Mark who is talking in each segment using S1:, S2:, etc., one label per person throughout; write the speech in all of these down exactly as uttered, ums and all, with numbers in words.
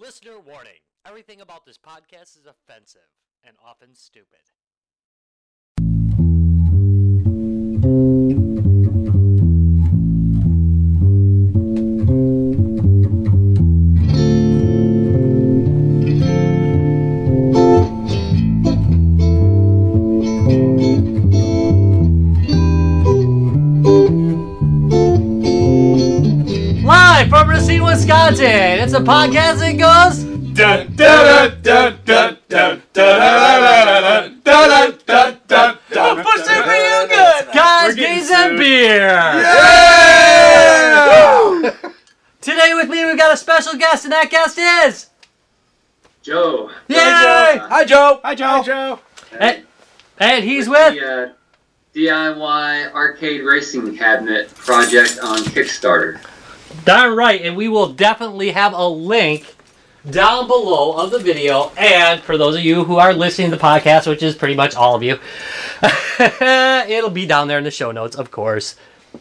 S1: Listener warning. Everything about this podcast is offensive and often stupid. Live from Racine, Wisconsin, it's a podcast that goes dun dun dun dun dun dun dun dun dun dun dun.
S2: For super you good,
S1: guys, gays and beer.
S2: Yeah!
S1: Today with me, we've got a special guest, and that guest is
S3: Joe.
S1: Yay!
S2: Hi, Joe.
S4: Hi, Joe.
S2: Hi, Joe.
S1: And, and he's
S3: with
S1: with.
S3: the uh, D I Y arcade racing cabinet project on Kickstarter.
S1: Darn right, and we will definitely have a link down below of the video, and for those of you who are listening to the podcast, which is pretty much all of you, it'll be down there in the show notes, of course.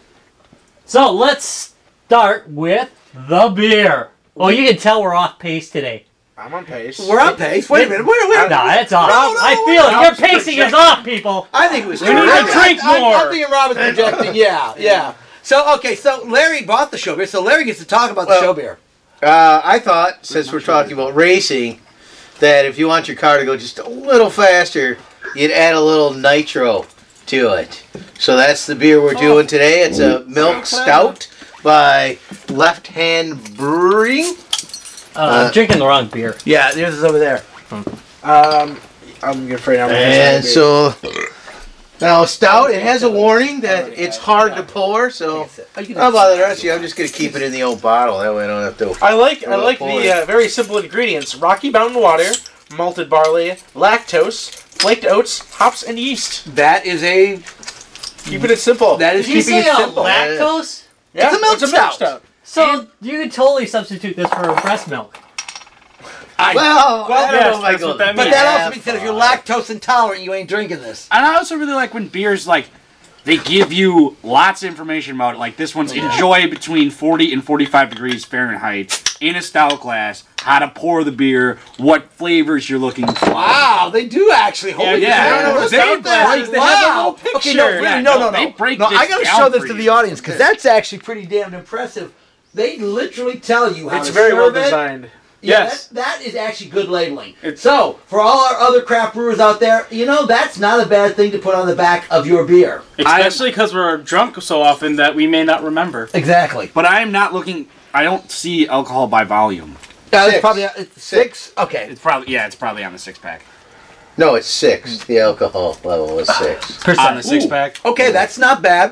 S1: So let's start with the beer. Oh, you can tell we're off pace today.
S4: I'm on pace.
S2: We're on pace. Wait a minute. Wait, wait.
S1: No, it's off.
S2: No, no,
S1: I
S2: no,
S1: feel
S2: no,
S1: it. Your pacing is off, people.
S2: I think it was.
S4: We need to
S2: I-
S4: drink
S2: I,
S4: more.
S2: I, I'm thinking Rob is projecting. Yeah, yeah. So okay, so Larry bought the show beer. So Larry gets to talk about
S5: Well,
S2: the show beer.
S5: Uh, I thought, since we're talking about racing, that if you want your car to go just a little faster, you'd add a little nitro to it. So that's the beer we're doing today. It's a milk stout by Left Hand Brewing.
S1: Uh, I'm drinking the wrong beer.
S2: Yeah, yours is over there.
S4: Um, I'm afraid I'm.
S5: And so, now stout, it has a warning that it's hard to pour, so
S2: Oh, you can-
S5: how about the rest of you? I'm just going to keep it in the old bottle. That way I don't have to.
S4: I like I
S5: Little
S4: like
S5: pour.
S4: the uh, very simple ingredients: Rocky Mountain water, malted barley, lactose, flaked oats, hops, and yeast.
S2: That is a.
S4: Keeping it simple.
S2: That is
S1: Did you
S2: keeping
S1: say
S2: it
S1: a
S2: simple.
S1: lactose?
S4: yeah,
S2: it's a milk stout.
S1: So you could totally substitute this for breast milk.
S2: I-
S5: Well,
S4: Well,
S5: I don't
S4: yes,
S5: know if I
S4: that's
S5: go
S4: what that
S2: but
S4: means.
S2: that
S5: Yeah,
S2: also means that if you're lactose intolerant, you ain't drinking this.
S6: And I also really like when beers, like, they give you lots of information about it. Like, this one's enjoy between forty and forty-five degrees Fahrenheit in a stout glass, how to pour the beer, what flavors you're looking for.
S2: Wow, they do actually. Holy
S6: yeah.
S2: cow.
S6: I don't know what
S2: They
S6: stout glass
S2: break-
S6: is. They have a
S2: wow.
S6: little
S2: Okay, no,
S6: picture.
S2: really,
S6: Yeah,
S2: no,
S6: no,
S2: no, no.
S6: they break
S2: no,
S6: this
S2: I gotta
S6: down
S2: show this
S6: for
S2: to
S6: you.
S2: the audience because that's actually pretty damn impressive. They literally tell you how
S4: It's
S2: to
S4: very well
S2: serve it.
S4: designed.
S2: Yeah,
S4: Yes.
S2: that, that is actually good labeling.
S4: It's-
S2: So, for all our other craft brewers out there, you know, that's not a bad thing to put on the back of your beer.
S7: Especially because we're drunk so often that we may not remember.
S2: Exactly.
S6: But I am not looking, I don't see alcohol by volume.
S2: Uh, it's
S5: Six.
S2: probably uh, it's six. Okay.
S6: It's probably, yeah, it's probably on the six pack.
S5: No, it's six. The alcohol level is six.
S7: On the six
S2: Ooh.
S7: pack.
S2: Okay, that's not bad.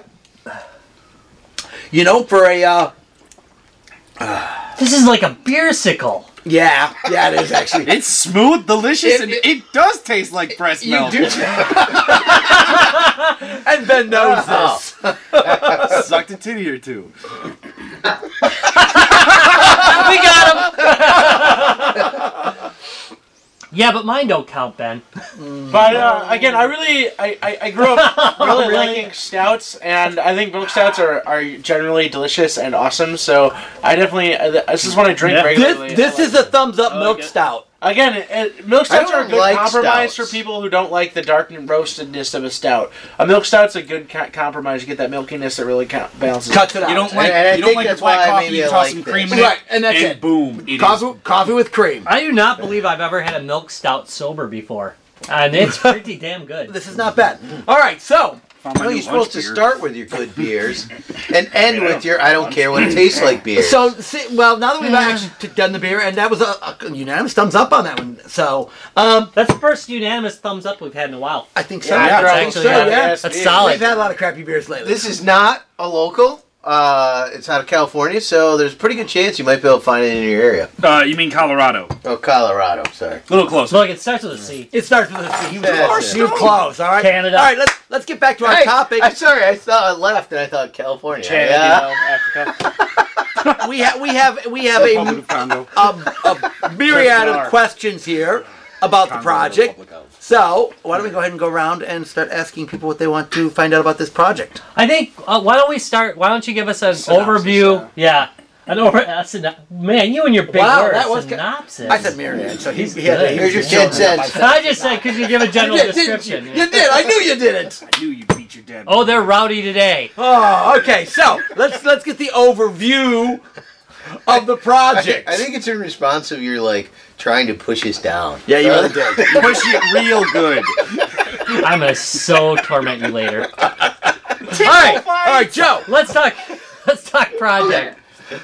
S2: You know, for a, uh,
S1: This is like a beer sickle.
S2: yeah, yeah, it is actually.
S6: It's smooth, delicious,
S2: It-
S6: and
S2: it-
S6: it does taste like breast
S2: You
S6: milk.
S2: do. And Ben knows
S5: Oh.
S2: this.
S6: Sucked a titty or two.
S1: We got him. Yeah, but mine don't count, Ben.
S4: But uh, again, I really, I, I, I grew up really,
S1: Really?
S4: liking stouts, and I think milk stouts are, are generally delicious and awesome. So I definitely, uh, this is one I drink
S7: Yeah.
S4: regularly.
S2: This, this
S4: I
S2: is
S4: like
S2: a thumbs up
S7: I like
S2: milk
S7: it.
S2: stout.
S4: Again, it, it, milk stouts
S5: I
S4: are a
S5: don't
S4: good
S5: like
S4: compromise
S5: stouts.
S4: for people who don't like the dark and roastedness of a stout. A milk stout's a good co- compromise. You get that milkiness that really co- balances.
S2: Cuts it out.
S6: You don't
S5: And-
S6: like,
S5: and I
S6: you don't
S5: think
S6: like
S5: that's
S6: the black
S5: why
S6: coffee,
S5: maybe
S6: you
S5: I
S6: toss
S5: like
S6: some
S5: this.
S6: cream in it,
S2: Right, and that's it.
S6: boom, it is.
S2: Coffee, coffee with cream.
S1: I do not believe I've ever had a milk stout sober before. And it's pretty damn good.
S2: This is not bad. All right, so
S6: Found my
S5: Well,
S6: new
S5: you're supposed to
S6: lunch beer.
S5: start with your good beers and end with your I don't care what it tastes like beer.
S2: so see, well now that we've actually t- done the beer, and that was a, a unanimous thumbs up on that one. So um,
S1: That's the first unanimous thumbs up we've had in a while.
S2: I think so.
S4: Yeah,
S2: I
S1: that's
S2: think
S1: actually
S2: so,
S1: happened.
S2: yeah.
S4: Yes,
S1: That's
S4: it is.
S1: solid.
S2: We've had a lot of crappy beers lately.
S5: This is not a local. Uh, it's out of California, so there's a pretty good chance you might be able to find it in your area.
S6: Uh, you mean Colorado?
S5: Oh, Colorado, sorry.
S6: A little close.
S1: So look, it starts with a C.
S2: It starts with a C. He was,
S5: That's
S2: close.
S5: it.
S2: He was close. All right.
S1: Canada.
S2: All right. Let's let's get back to our
S5: Hey,
S2: topic.
S5: I'm sorry, I thought I left and I thought California.
S7: Chad,
S5: Yeah.
S7: you know, Africa.
S2: we have we have we have
S6: Republic
S2: a,
S6: of Congo.
S2: a, a myriad
S7: Yes, we
S2: of
S7: are.
S2: questions here about the
S6: Congo,
S2: project.
S6: Republic of.
S2: So why don't we go ahead and go around and start asking people what they want to find out about this project?
S1: I think, uh, why don't we start, why don't you give us an
S4: Synopsis,
S1: overview,
S4: uh,
S1: yeah, An over, uh, syno- man, you and your big
S2: Wow,
S1: word.
S2: that was
S1: synopsis.
S2: I said Myriad, so he,
S1: He's
S2: he had to.
S1: good.
S2: he
S5: Here's your
S2: was
S5: ten
S2: showing up.
S5: cents.
S2: I
S1: I just said, could you give a general
S2: You did, didn't
S1: description?
S2: You? You did. I knew you didn't.
S6: I knew you beat your dad.
S1: Oh, they're rowdy today.
S2: Oh, okay. So let's let's get the overview of the
S5: I,
S2: project.
S5: I think it's in response of you're like trying to push us down.
S2: Yeah, you
S5: Uh,
S2: really did.
S6: push it real good.
S1: I'm gonna so torment you later.
S2: All right, all right, Joe.
S1: Let's talk. Let's talk project.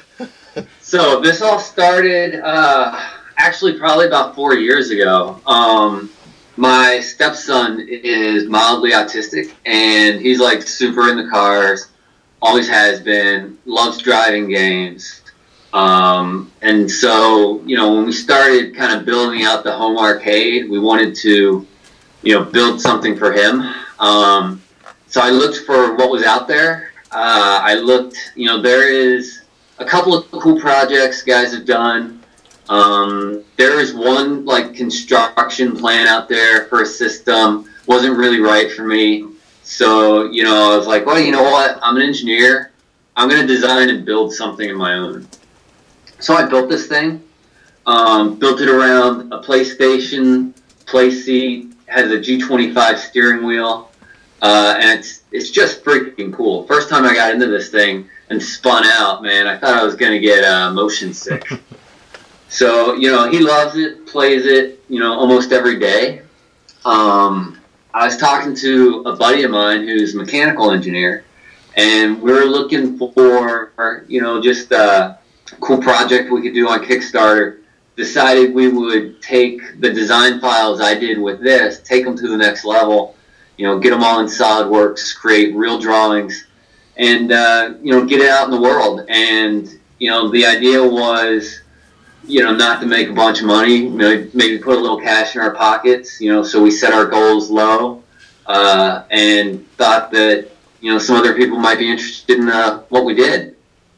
S3: So this all started uh, actually probably about four years ago. Um, my stepson is mildly autistic, and he's like super into cars. Always has been. Loves driving games. Um, and so, you know, when we started kind of building out the home arcade, we wanted to, you know, build something for him. Um, so I looked for what was out there. Uh, I looked, you know, there is a couple of cool projects guys have done. Um, there is one like construction plan out there for a system. Wasn't really right for me. So, you know, I was like, well, you know what? I'm an engineer. I'm going to design and build something of my own. So I built this thing. Um, built it around a PlayStation, play seat, has a G twenty-five steering wheel. Uh, and it's it's just freaking cool. First time I got into this thing and spun out, man, I thought I was going to get uh, motion sick. So, you know, he loves it, plays it, you know, almost every day. Um, I was talking to a buddy of mine who's a mechanical engineer, and we were looking for, you know, just a cool project we could do on Kickstarter. Decided we would take the design files I did with this, take them to the next level, you know, get them all in SolidWorks, create real drawings, and, uh, you know, get it out in the world. And, you know, the idea was, you know, not to make a bunch of money, maybe, maybe put a little cash in our pockets, you know, so we set our goals low, uh, and thought that, you know, some other people might be interested in uh, what we did.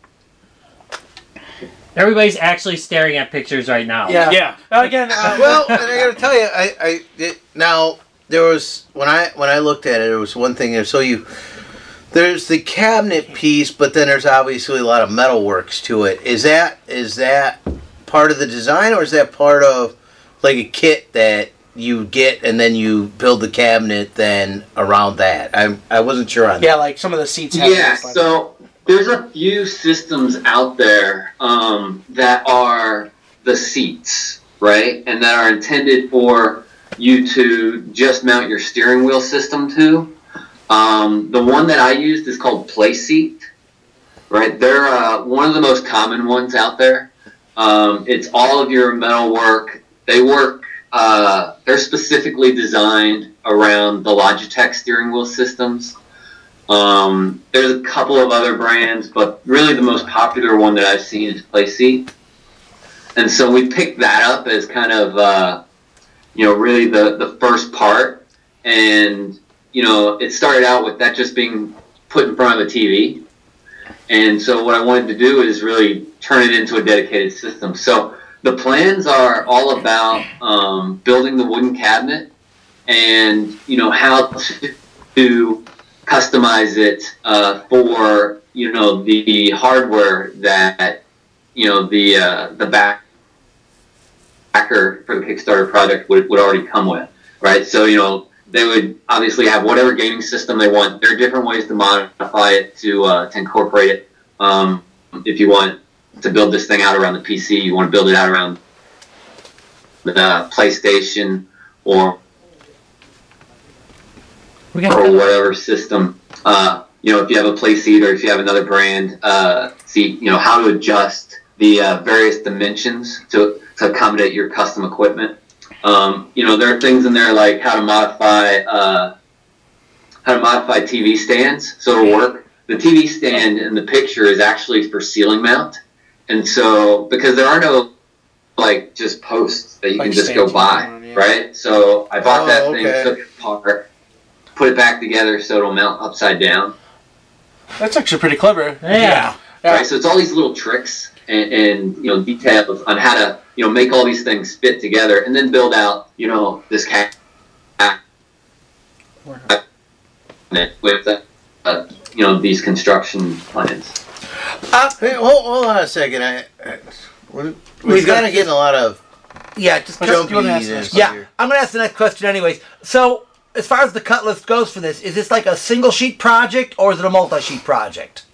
S1: Everybody's actually staring at pictures right now.
S2: Yeah.
S7: Yeah. Again, uh,
S5: Well, and I got to tell you, I, I it, now there was when I when I looked at it, there was one thing there. So you there's the cabinet piece, but then there's obviously a lot of metal works to it. Is that is that part of the design, or is that part of like a kit that you get and then you build the cabinet then around that? I I wasn't sure on that.
S4: Yeah, like some of the seats have
S3: Yeah,
S4: this, like-
S3: so there's a few systems out there um, that are the seats, right? And that are intended for you to just mount your steering wheel system to. Um, the one that I used is called PlaySeat, right? They're uh, one of the most common ones out there. Um, it's all of your metal work. They work, uh, they're specifically designed around the Logitech steering wheel systems. Um, there's a couple of other brands, but really the most popular one that I've seen is PlaySeat. And so we picked that up as kind of, uh, you know, really the, the first part. And, you know, it started out with that just being put in front of a T V. And so what I wanted to do is really turn it into a dedicated system. So the plans are all about um, building the wooden cabinet and, you know, how to, to customize it uh, for, you know, the hardware that, you know, the uh, the back backer for the Kickstarter project would, would already come with, right? So, you know, they would obviously have whatever gaming system they want. There are different ways to modify it to uh, to incorporate it. Um, if you want to build this thing out around the P C, you want to build it out around the uh, PlayStation or
S1: We got
S3: or whatever system. Uh, you know, if you have a PlaySeat or if you have another brand, uh, see, you know, how to adjust the uh, various dimensions to to accommodate your custom equipment. Um, you know, there are things in there like how to modify uh, how to modify T V stands so it'll work. The T V stand in the picture is actually for ceiling mount, and so because there are no like just posts that you
S4: Like
S3: can just go
S4: stands
S3: buy,
S4: on, yeah.
S3: right? So I bought
S5: Oh,
S3: that
S5: okay.
S3: thing, took it apart, put it back together so it'll mount upside down.
S4: That's actually pretty clever.
S1: Yeah.
S4: Yeah.
S3: Right, so it's all these little tricks and, and you know details on how to you know make all these things fit together, and then build out you know this cabinet with uh, uh, you know these construction plans.
S2: Uh,
S5: Hey, hold, hold on a second. I, I we're, we're
S2: We've got-
S5: kind of getting a lot of
S2: yeah, just
S4: Okay.
S2: jump.
S4: you wanna ask
S5: jumpiness
S4: next?
S2: Yeah,
S5: here.
S2: I'm gonna ask the next question anyways. So, as far as the cut list goes for this, is this like a single sheet project or is it a multi-sheet project?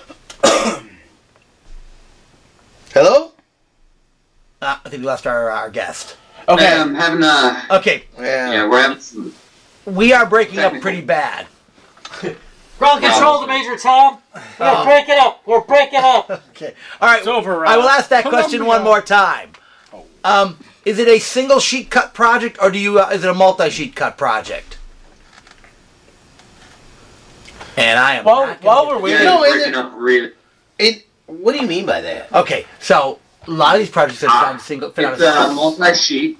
S5: Hello?
S2: Uh, I think we lost our, our guest.
S4: Okay.
S3: Hey, I'm having a.
S2: Okay,
S5: Yeah.
S3: Yeah, we're having some.
S2: we are breaking up pretty bad.
S1: Ground control to Major Tom. We're breaking up. We're breaking up.
S2: Okay, all right.
S7: It's over,
S2: I will
S7: Rob.
S2: ask that question one more time. Um, is it a single sheet cut project or do you? Uh, is it a multi-sheet cut project? And I am.
S4: While-
S2: not gonna
S4: while
S2: get
S4: we're
S2: this.
S4: waiting-
S3: Yeah,
S5: No,
S3: it's
S5: and
S3: breaking
S5: it-
S3: up really.
S5: It, what do you mean by that?
S2: Okay, so a lot of these projects are designed to single fit on
S3: It's
S2: a
S3: a multi-sheet.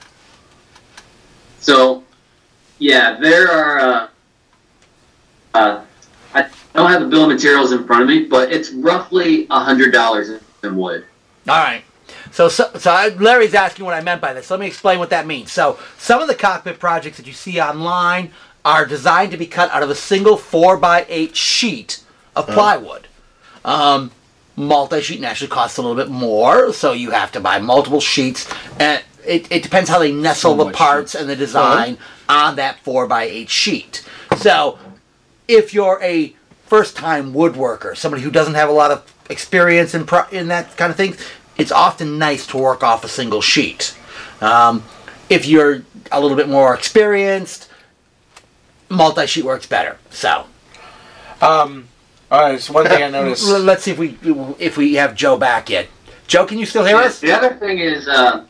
S3: So, yeah, there are. Uh, uh, I don't have the bill of materials in front of me, but it's roughly a hundred dollars in wood.
S2: All right. So, so, so I, Larry's asking what I meant by this. Let me explain what that means. So, some of the cockpit projects that you see online are designed to be cut out of a single four by eight sheet of plywood. Um, multi-sheet naturally costs a little bit more, so you have to buy multiple sheets, and it, it depends how they nestle
S6: So
S2: the
S6: much
S2: parts and the design on that four by eight sheet. So, if you're a first-time woodworker, somebody who doesn't have a lot of experience in pro- in that kind of thing, it's often nice to work off a single sheet. Um, if you're a little bit more experienced, multi-sheet works better. So,
S4: Um. All right. So one thing I noticed.
S2: l- let's see if we if we have Joe back yet. Joe, can you still hear us?
S3: The other thing is, uh,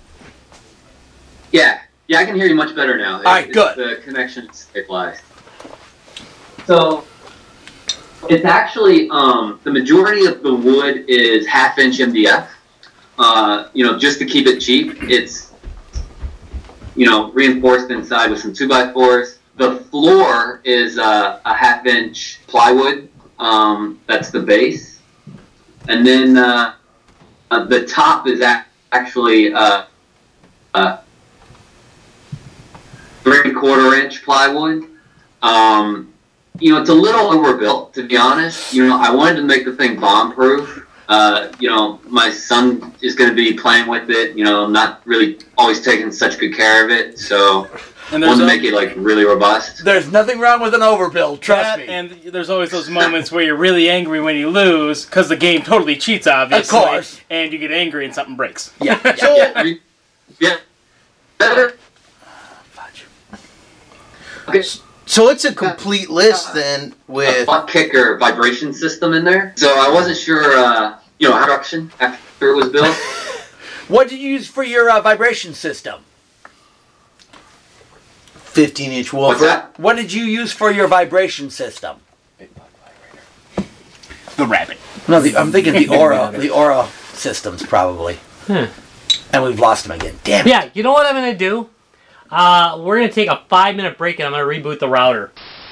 S3: yeah, yeah, I can hear you much better now. All
S2: right, good.
S3: The connection is stabilized. So it's actually um, the majority of the wood is half-inch M D F. Uh, you know, just to keep it cheap, it's you know reinforced inside with some two by fours. The floor is uh, a half-inch plywood. Um, that's the base, and then. Uh, Uh, the top is ac- actually uh, uh, three quarter inch plywood. Um, you know, it's a little overbuilt, to be honest. You know, I wanted to make the thing bomb proof. Uh, you know, my son is going to be playing with it. You know, I'm not really always taking such good care of it, so
S7: And
S3: I
S7: there's
S3: wanted to
S7: a-
S3: make it like really robust.
S2: There's nothing wrong with an overbuild, trust
S7: that,
S2: me.
S7: and there's always those moments where you're really angry when you lose because the game totally cheats, obviously.
S2: Of course.
S7: And you get angry and something breaks.
S2: yeah, yeah.
S5: So,
S3: Yeah, I mean, yeah, better. Okay.
S5: so it's a complete list then
S3: a
S5: with.
S3: butt kicker vibration system in there. So I wasn't sure, uh, you know, how construction after it was built.
S2: What did you use for your uh, vibration system?
S5: fifteen inch
S3: What's
S5: woofer.
S3: that?
S2: What did you use for your vibration system?
S6: The rabbit.
S2: No, the, I'm thinking the Aura, the Aura systems probably.
S1: Hmm.
S2: And we've lost them again. Damn it.
S1: Yeah, you know what I'm going to do? Uh, we're going to take a five minute break and I'm going to reboot the router.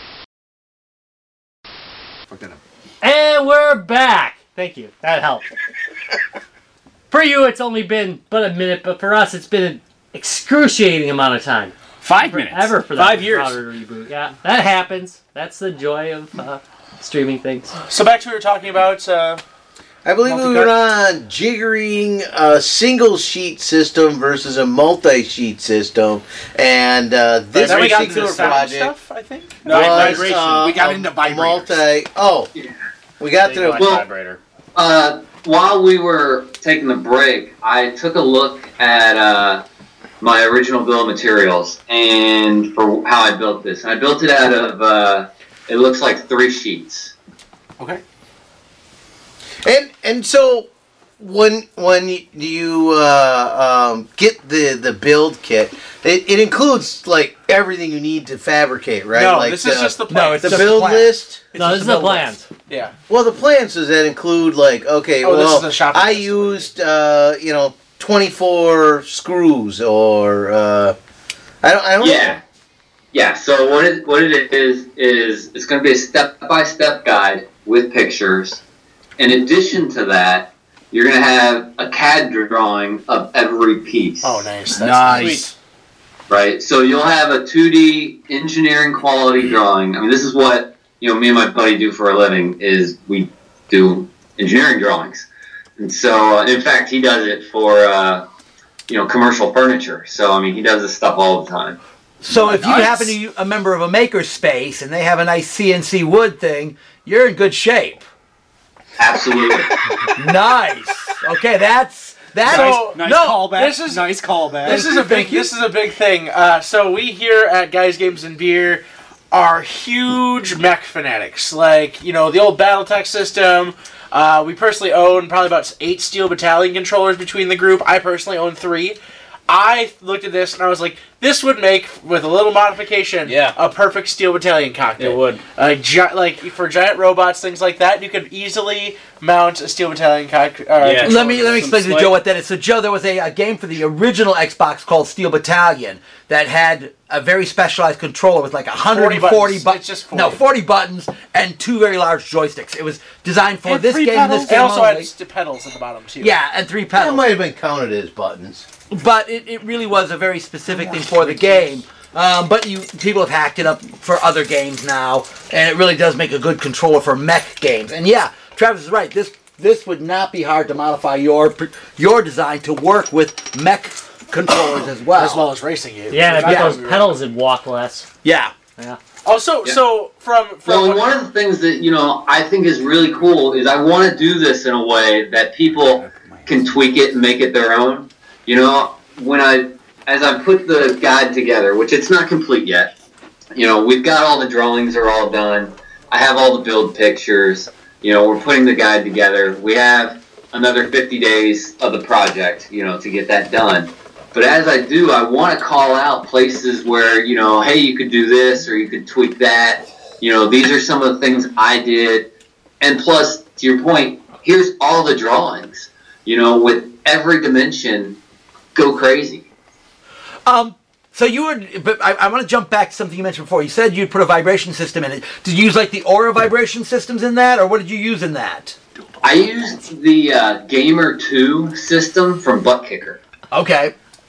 S6: Fuck that up.
S1: And we're back. Thank you. That helped. For you, it's only been but a minute, but for us, it's been an excruciating amount of time.
S6: Five minutes.
S1: Ever for that
S7: Five years.
S1: router to reboot. Yeah, that happens. That's the joy of uh, streaming things.
S4: So back to what we were talking about. Uh,
S5: I believe we
S4: Multi-cut.
S5: were on jiggering a single sheet system versus a multi sheet system, and uh, this
S4: then we got to
S5: particular
S4: the sound
S5: project
S4: stuff, I think.
S7: No,
S5: was
S7: vibration.
S5: uh,
S6: We got
S5: a-
S6: into
S5: a
S6: vibrators.
S5: Multi. Oh,
S3: Yeah.
S5: we got
S7: Big
S5: to the.
S7: black
S3: Well-
S7: vibrator.
S3: Uh, while we were taking the break, I took a look at uh, my original bill of materials and for how I built this. And I built it out of, uh, it looks like three sheets.
S6: Okay.
S5: And and so when when you uh, um, get the the build kit, it, it includes like everything you need to fabricate, right?
S4: No,
S5: like
S4: this is just the plan.
S2: No, it's
S5: the
S2: just
S5: build
S2: plan.
S5: list.
S2: It's
S1: no,
S2: just
S1: this is
S2: a
S1: the
S2: build
S1: plans.
S2: list.
S4: Yeah.
S5: Well, the plans does that include like okay,
S4: Oh, this
S5: well,
S4: is a shopping
S5: I
S4: list.
S5: used uh, you know twenty-four screws or uh, I don't I don't
S3: Yeah. Yeah, so what it, what it is, is it's going to be a step-by-step guide with pictures. In addition to that, you're going to have a C A D drawing of every piece.
S4: Oh, nice. That's
S6: Nice.
S3: Right? So you'll have a two D engineering quality drawing. I mean, this is what, you know, me and my buddy do for a living, is we do engineering drawings. And so, uh, in fact, he does it for, uh, you know, commercial furniture. So, I mean, he does this stuff all the time.
S2: So if you
S6: Nice.
S2: happen to be a member of a makerspace and they have a nice C N C wood thing, you're in good shape.
S3: Absolutely.
S2: Nice. Okay, that's that's
S4: So-
S6: Nice
S2: no.
S6: callback.
S4: this is-
S6: nice callback.
S4: This is a big. This is a big thing. Uh, so we here at Guys Games and Beer are huge mech fanatics. Like, you know, the old BattleTech system. Uh, we personally own probably about eight Steel Battalion controllers between the group. I personally own three. I looked at this and I was like, this would make, with a little modification,
S7: Yeah.
S4: a perfect Steel Battalion cockpit.
S7: It would.
S4: Uh, gi- like for giant robots, things like that, you could easily mount a Steel Battalion cockpit. Uh,
S7: Yeah.
S2: Let me let me
S7: Some
S2: explain to
S7: slight-
S2: Joe what that is. So Joe, there was a, a game for the original Xbox called Steel Battalion that had a very specialized controller with like one hundred forty
S4: forty
S2: buttons.
S4: buttons. It's just forty.
S2: No, forty buttons and two very large joysticks. It was designed for
S6: And
S2: this
S6: three
S2: game and this
S6: pedals.
S4: It
S2: game
S4: also
S2: only.
S4: had st- pedals at the bottom too.
S2: Yeah, and three
S5: That
S2: pedals.
S5: might have been counted as buttons.
S2: But it, it really was a very specific thing for the game. Um, but you people have hacked it up for other games now, and it really does make a good controller for mech games. And yeah, Travis is right. This this would not be hard to modify your your design to work with mech controllers as well.
S4: as well as racing it.
S1: Yeah, and I bet
S2: Yeah.
S1: those pedals would walk less.
S2: Yeah.
S1: Yeah.
S4: Also,
S3: Yeah.
S4: so from from
S3: Well, and
S4: what-
S3: one of the things that, you know, I think is really cool is I want to do this in a way that people can tweak it and make it their own. You know, when I, as I put the guide together, which it's not complete yet, you know, we've got all the drawings are all done. I have all the build pictures. You know, we're putting the guide together. We have another fifty days of the project, you know, to get that done. But as I do, I want to call out places where, you know, hey, you could do this or you could tweak that. You know, these are some of the things I did. And plus, to your point, here's all the drawings. You know, with every dimension, go crazy.
S2: Um. So you would, but I, I want to jump back to something you mentioned before. You said you'd put a vibration system in it. Did you use like the Aura vibration systems in that, or what did you use in that?
S3: I used the uh, Gamer two system from Butt Kicker.
S2: Okay.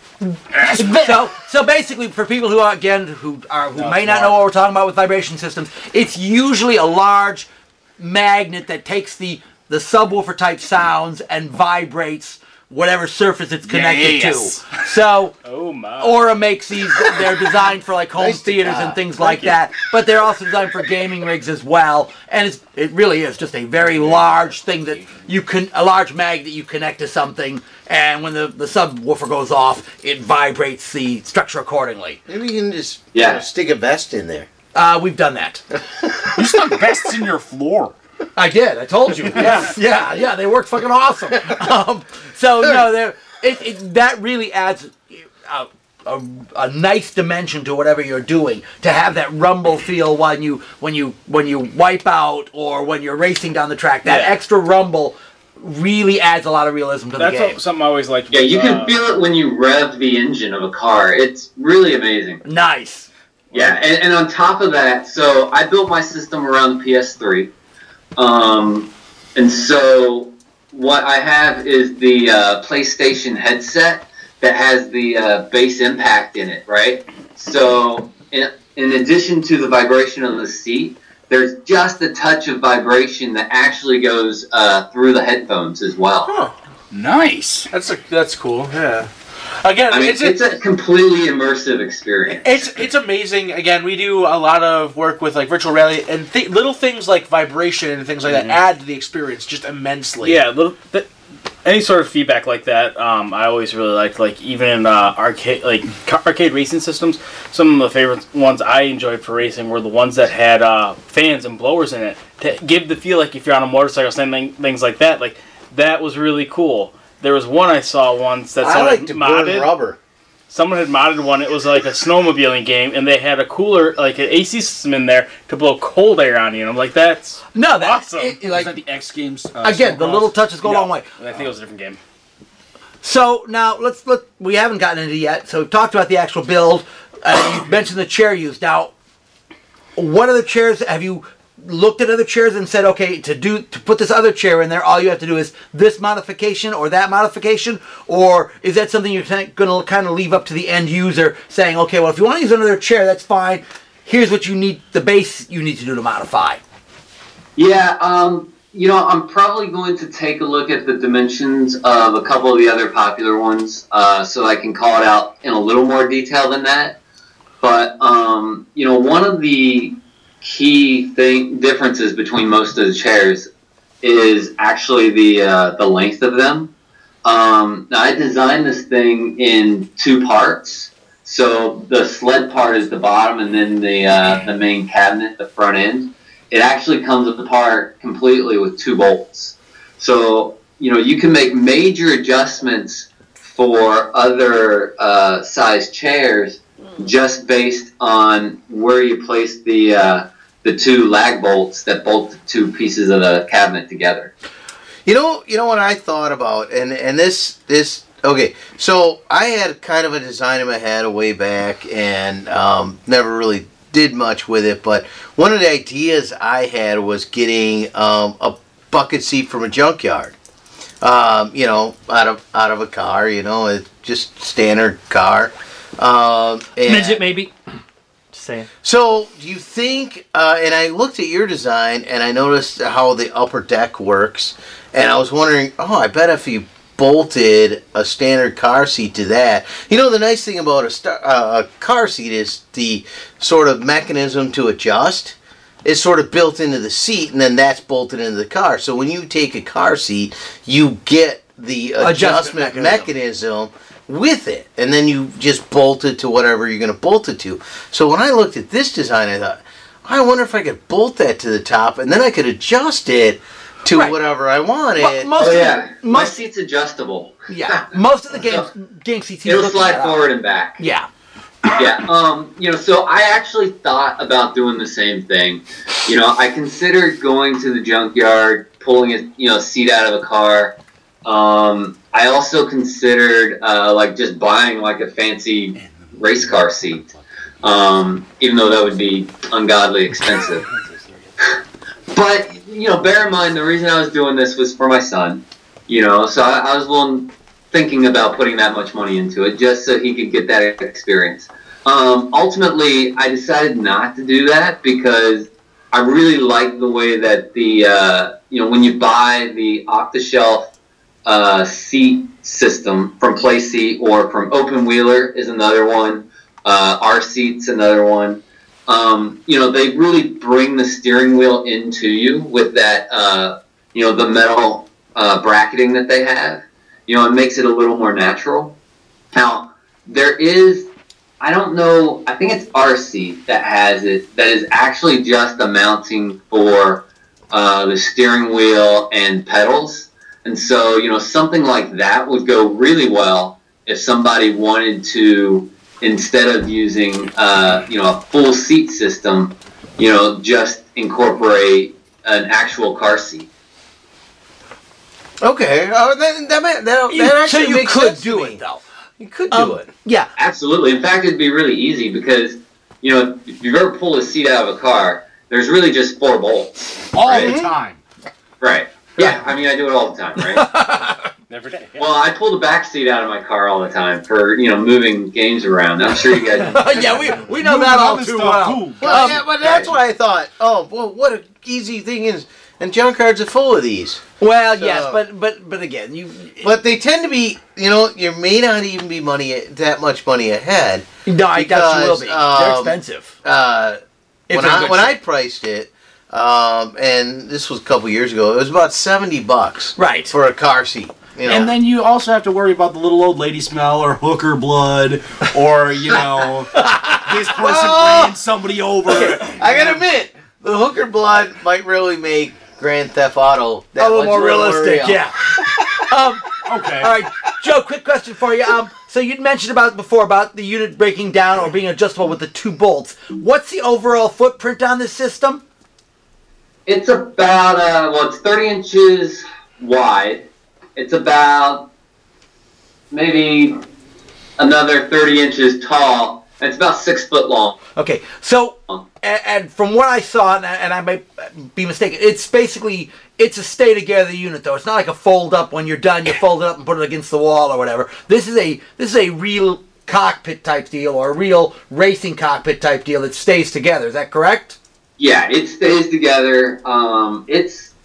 S2: So, so basically, for people who are again who are who
S7: No,
S2: may
S7: it's
S2: not
S7: not.
S2: know what we're talking about with vibration systems, it's usually a large magnet that takes the the subwoofer type sounds and vibrates whatever surface it's connected
S6: Yes.
S2: to. So,
S7: Oh my.
S2: Aura makes these. They're designed for like home
S5: Nice to
S2: theaters
S5: cop.
S2: and things like that, but they're also designed for gaming rigs as well. And it's, it really is just a very large thing that you can a large magnet you connect to something, and when the the subwoofer goes off, it vibrates the structure accordingly.
S5: Maybe you can just
S3: Yeah.
S5: you know, stick a vest in there.
S2: Uh, we've done that.
S6: You stuck vests in your floor.
S2: I did. I told you. Yeah, yeah, yeah. They worked fucking awesome. Um, so no, there. It, it that really adds a, a, a nice dimension to whatever you're doing. To have that rumble feel when you when you when you wipe out or when you're racing down the track. That
S7: Yeah.
S2: extra rumble really adds a lot of realism to the
S7: That's
S2: game.
S7: what- something I always liked.
S3: Yeah,
S7: with,
S3: you can
S7: uh,
S3: feel it when you rev the engine of a car. It's really amazing.
S2: Nice.
S3: Yeah, and, and on top of that, so I built my system around the P S three. Um, and so what I have is the uh, PlayStation headset that has the uh, bass impact in it, right? So in, in addition to the vibration of the seat, there's just a touch of vibration that actually goes uh, through the headphones as well.
S4: Huh.
S6: Nice.
S4: That's a, that's cool. Yeah. Again,
S3: I mean,
S4: it's,
S3: it's a completely immersive experience.
S4: It's it's amazing. Again, we do a lot of work with like virtual reality and th- little things like vibration and things like that add to the experience just immensely.
S7: Yeah, little th- any sort of feedback like that. Um, I always really liked. Like even in uh, arcade, like ca- arcade racing systems. Some of the favorite ones I enjoyed for racing were the ones that had uh, fans and blowers in it to give the feel like if you're on a motorcycle, something things like that. Like that was really cool. There was one I saw once that
S5: I
S7: someone
S5: like
S7: had
S5: to burn
S7: modded.
S5: rubber.
S7: Someone had modded one. It was like a snowmobiling game, and they had a cooler, like an A C system in there to blow cold air on you. And I'm like, that's
S2: No, that's
S7: Awesome.
S2: it-
S6: Is
S2: like
S6: that the X Games? Uh,
S2: again, the
S6: Snowcross?
S2: little touches go a
S7: No.
S2: long way.
S7: I think it was a different game.
S2: So now let's let we haven't gotten into it yet. So we've talked about the actual build. Uh, you mentioned the chair use. Now, what other chairs have you looked at? Other chairs and said, okay, to do to put this other chair in there, all you have to do is this modification or that modification, or is that something you're going to kind of leave up to the end user, saying, okay, well, if you want to use another chair, that's fine. Here's what you need, the base you need to do to modify.
S3: Yeah, um, you know, I'm probably going to take a look at the dimensions of a couple of the other popular ones, uh, so I can call it out in a little more detail than that. But um, you know, one of the key thing differences between most of the chairs is actually the uh, the length of them. Um, now I designed this thing in two parts. So the sled part is the bottom, and then the uh, the main cabinet, the front end. It actually comes apart completely with two bolts. So you know you can make major adjustments for other uh, size chairs just based on where you place the uh, the two lag bolts that bolt the two pieces of the cabinet together.
S5: You know, you know what I thought about, and and this this okay. So I had kind of a design in my head a way back, and um, never really did much with it. But one of the ideas I had was getting um, a bucket seat from a junkyard. Um, you know, out of out of a car. You know, a just standard car. Um, and
S1: Midget, maybe. Just saying.
S5: So, do you think? Uh, and I looked at your design, and I noticed how the upper deck works, and I was wondering, oh, I bet if you bolted a standard car seat to that, you know, the nice thing about a, star, uh, a car seat is the sort of mechanism to adjust is sort of built into the seat, and then that's bolted into the car. So when you take a car seat, you get the adjustment,
S2: Adjustment
S5: mechanism. mechanism with it, and then you just bolt it to whatever you're going to bolt it to. So when I looked at this design, I thought, I wonder if I could bolt that to the top, and then I could adjust it to
S1: Right.
S5: whatever I wanted.
S1: Well, most
S3: Oh
S1: of the-
S3: yeah, my
S1: most-
S3: seat's adjustable.
S1: Yeah, most of the games, game seats. he's
S3: It'll
S1: looking
S3: slide
S1: at, uh,
S3: forward and back.
S1: Yeah.
S3: Yeah, um, you know, so I actually thought about doing the same thing. You know, I considered going to the junkyard, pulling a you know seat out of a car. Um, I also considered uh, like just buying like a fancy race car seat, um, even though that would be ungodly expensive. But you know, bear in mind the reason I was doing this was for my son. You know, so I, I was willing. thinking about putting that much money into it just so he could get that experience. Um, ultimately, I decided not to do that because I really like the way that the, uh, you know, when you buy the off-the-shelf uh, seat system from Playseat or from Open Wheeler is another one, uh, R Seat's another one. Um, you know, they really bring the steering wheel into you with that, uh, you know, the metal uh, bracketing that they have. You know, it makes it a little more natural. Now, there is, I don't know, I think it's R Seat that has it, that is actually just a mounting for uh, the steering wheel and pedals. And so, you know, something like that would go really well if somebody wanted to, instead of using, uh, you know, a full seat system, you know, just incorporate an actual car seat.
S5: Okay, oh, that, that, that, that
S1: You-
S5: actually
S1: so you
S5: makes
S1: could
S5: sense to
S1: do
S5: me.
S1: it, though.
S5: You could do
S1: Um,
S5: it.
S1: Yeah.
S3: Absolutely. In fact, it'd be really easy because, you know, if you've ever pulled a seat out of a car, there's really just four bolts.
S6: All
S3: Right.
S6: the time.
S3: Right. Yeah, I mean, I do it all the time, right?
S7: Every day. Yeah.
S3: Well, I pull the back seat out of my car all the time for, you know, moving games around. I'm sure you guys
S1: yeah, we we know that all too well.
S5: Well,
S1: Um,
S5: yeah, but that's why I thought, oh, well, what an easy thing is. And junkyards are full of these.
S1: Well,
S5: So-
S1: yes, but but but again, you.
S5: But they tend to be, you know, you may not even be money that much money ahead.
S1: No, I doubt you will
S5: because,
S1: be. They're
S5: um,
S1: expensive.
S5: Uh,
S1: If
S5: when
S1: they're
S5: I
S1: good
S5: when I
S1: shape.
S5: priced it, um, and this was a couple years ago, it was about seventy bucks
S1: Right.
S5: for a car seat. You know,
S6: And then you also have to worry about the little old lady smell or hooker blood or, you know, this person
S5: Oh!
S6: ran somebody over.
S5: I gotta admit, the hooker blood might really make Grand Theft Auto that
S1: a little
S5: much
S1: more realistic,
S5: real.
S1: yeah. um,
S6: Okay.
S1: all right, Joe. Quick question for you. Um, so you'd mentioned about before about the unit breaking down or being adjustable with the two bolts. What's the overall footprint on this system?
S3: It's about, uh, well, it's thirty inches wide. It's about maybe another thirty inches tall. And it's about six foot long.
S1: Okay, so and, and from what I saw, and I, and I might be mistaken, it's basically it's a stay together unit though. It's not like a fold up. When you're done, you fold it up and put it against the wall or whatever. This is a this is a real cockpit type deal or a real racing cockpit type deal that stays together. Is that correct?
S3: Yeah, it stays together. Um, it's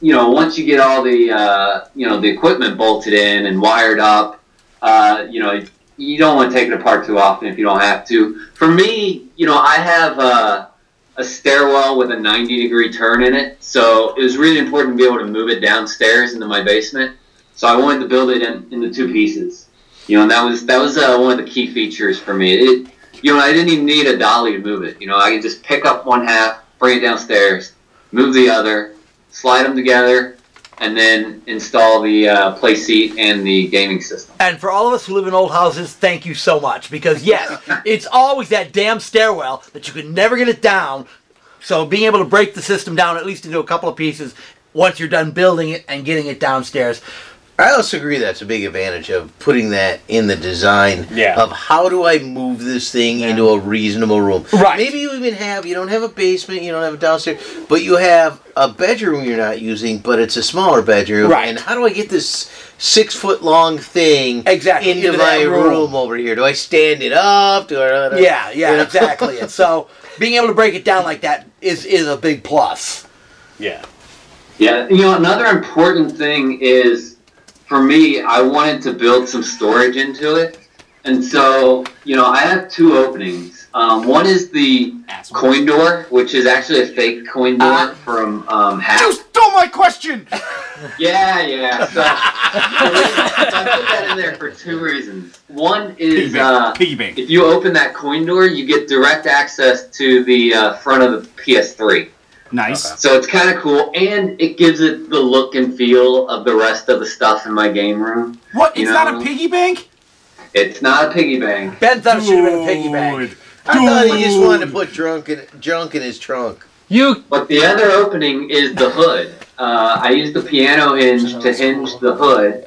S3: you know, once you get all the, uh, you know, the equipment bolted in and wired up, uh, you know, you don't want to take it apart too often if you don't have to. For me, you know, I have uh, a stairwell with a ninety degree turn in it, so it was really important to be able to move it downstairs into my basement. So I wanted to build it in, into two pieces. You know, and that was that was uh, one of the key features for me. It, you know, I didn't even need a dolly to move it. You know, I could just pick up one half, bring it downstairs, move the other, slide them together, and then install the uh, play seat and the gaming system.
S2: And for all of us who live in old houses, thank you so much. Because, yes, it's always that damn stairwell that you can never get it down. So being able to break the system down at least into a couple of pieces once you're done building it and getting it downstairs.
S5: I also agree that's a big advantage of putting that in the design
S7: Yeah.
S5: of how do I move this thing
S7: Yeah.
S5: into a reasonable room.
S2: Right.
S5: Maybe you even have, you don't have a basement, you don't have a downstairs, but you have a bedroom you're not using, but it's a smaller bedroom.
S2: Right.
S5: And how do I get this six foot long thing
S2: Exactly,
S5: into,
S2: into
S5: my
S2: that
S5: room.
S2: room.
S5: over here? Do I stand it up? Do I,
S2: Yeah, yeah,
S5: you know?
S2: exactly. And so being able to break it down like that is, is a big plus.
S7: Yeah.
S3: Yeah, you know, another important thing is, for me, I wanted to build some storage into it. And so, you know, I have two openings. Um, one is the
S6: Asshole.
S3: coin door, which is actually a fake coin door
S2: Uh-huh.
S3: from um, Hack.
S6: You stole my question!
S3: Yeah, yeah. So, the reason- so I put that in there for two reasons. One
S6: Piggy
S3: is
S6: bank.
S3: uh,
S6: Piggy bank.
S3: if you open that coin door, you get direct access to the uh, front of the P S three.
S6: Nice.
S3: So it's kind of cool, and it gives it the look and feel of the rest of the stuff in my game room.
S6: What?
S3: You
S6: It's not a
S3: know-
S6: piggy bank?
S3: It's not a piggy bank.
S2: Ben thought it should have been a piggy bank.
S6: Dude.
S5: I thought he just
S6: Dude.
S5: wanted to put drunk in, junk in his trunk.
S1: You
S3: But the other opening is the hood. Uh, I used the piano hinge to hinge the hood.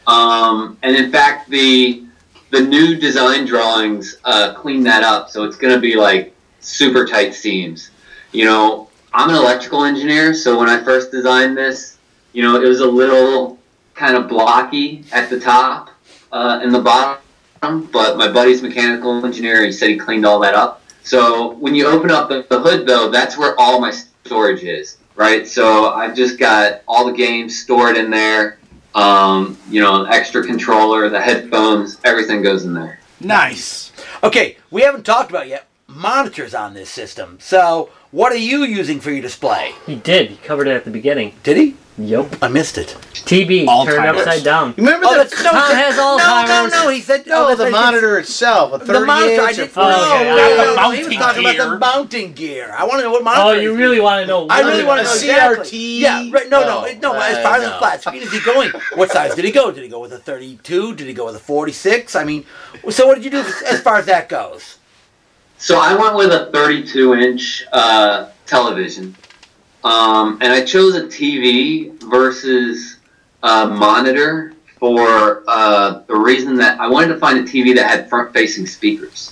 S3: Um, and in fact, the the new design drawings uh, clean that up, so it's going to be like super tight seams. You know, I'm an electrical engineer, so when I first designed this, you know, it was a little kind of blocky at the top uh, and the bottom, but my buddy's mechanical engineer, he said he cleaned all that up. So when you open up the, the hood, though, that's where all my storage is, right? So I've just got all the games stored in there, um, you know, extra controller, the headphones, everything goes in there.
S6: Nice.
S2: Okay, we haven't talked about yet monitors on this system. So what are you using for your display?
S1: he did. He covered it at the beginning.
S2: Did he?
S1: Yup.
S2: I missed it.
S1: T V
S6: Alzheimer's.
S1: turned upside down.
S5: You remember
S2: Oh,
S5: the
S2: that's, no,
S1: Tom
S2: he said-
S1: has
S2: no, no,
S1: Alzheimer's.
S2: no, he said,
S5: no,
S2: that's
S5: the
S2: what he
S5: monitor itself, a
S2: said.
S5: thirty
S2: The monitor, I
S5: inch.
S2: didn't
S5: or
S2: know.
S1: Oh, yeah.
S2: no,
S6: Not the
S2: no, no, he was
S6: mounting
S2: talking about
S6: gear.
S2: the mounting gear. I want to know what monitor
S1: Oh,
S2: it
S1: you
S2: is.
S1: really want to know?
S2: I
S1: what
S2: really
S1: it
S2: want to
S1: is.
S2: know
S5: C R T?
S2: exactly. Yeah, right. No, no,
S5: Oh,
S2: no. As
S5: uh,
S2: far as the
S5: no.
S2: flat screen is he going? What size did he go? Did he go with a thirty-two? Did he go with a forty-six? I mean, so what did you do as far as that goes?
S3: So I went with a thirty-two inch uh, television, um, and I chose a T V versus a monitor for uh, the reason that I wanted to find a T V that had front-facing speakers.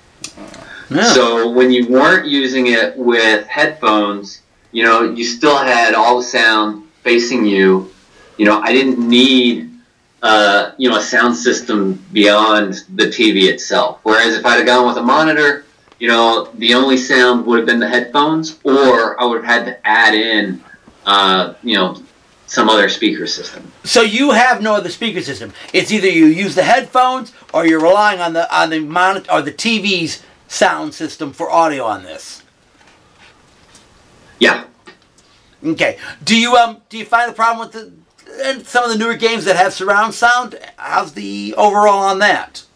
S3: So when you weren't using it with headphones, you know, you still had all the sound facing you. You know, I didn't need, uh, you know, a sound system beyond the T V itself. Whereas if I'd have gone with a monitor, you know, the only sound would have been the headphones, or I would have had to add in, uh, you know, some other speaker system.
S2: So you have no other speaker system. It's either you use the headphones or you're relying on the on the monitor or the T V's sound system for audio on this.
S3: Yeah.
S2: Okay. Do you um do you find the problem with the and some of the newer games that have surround sound? How's the overall on that?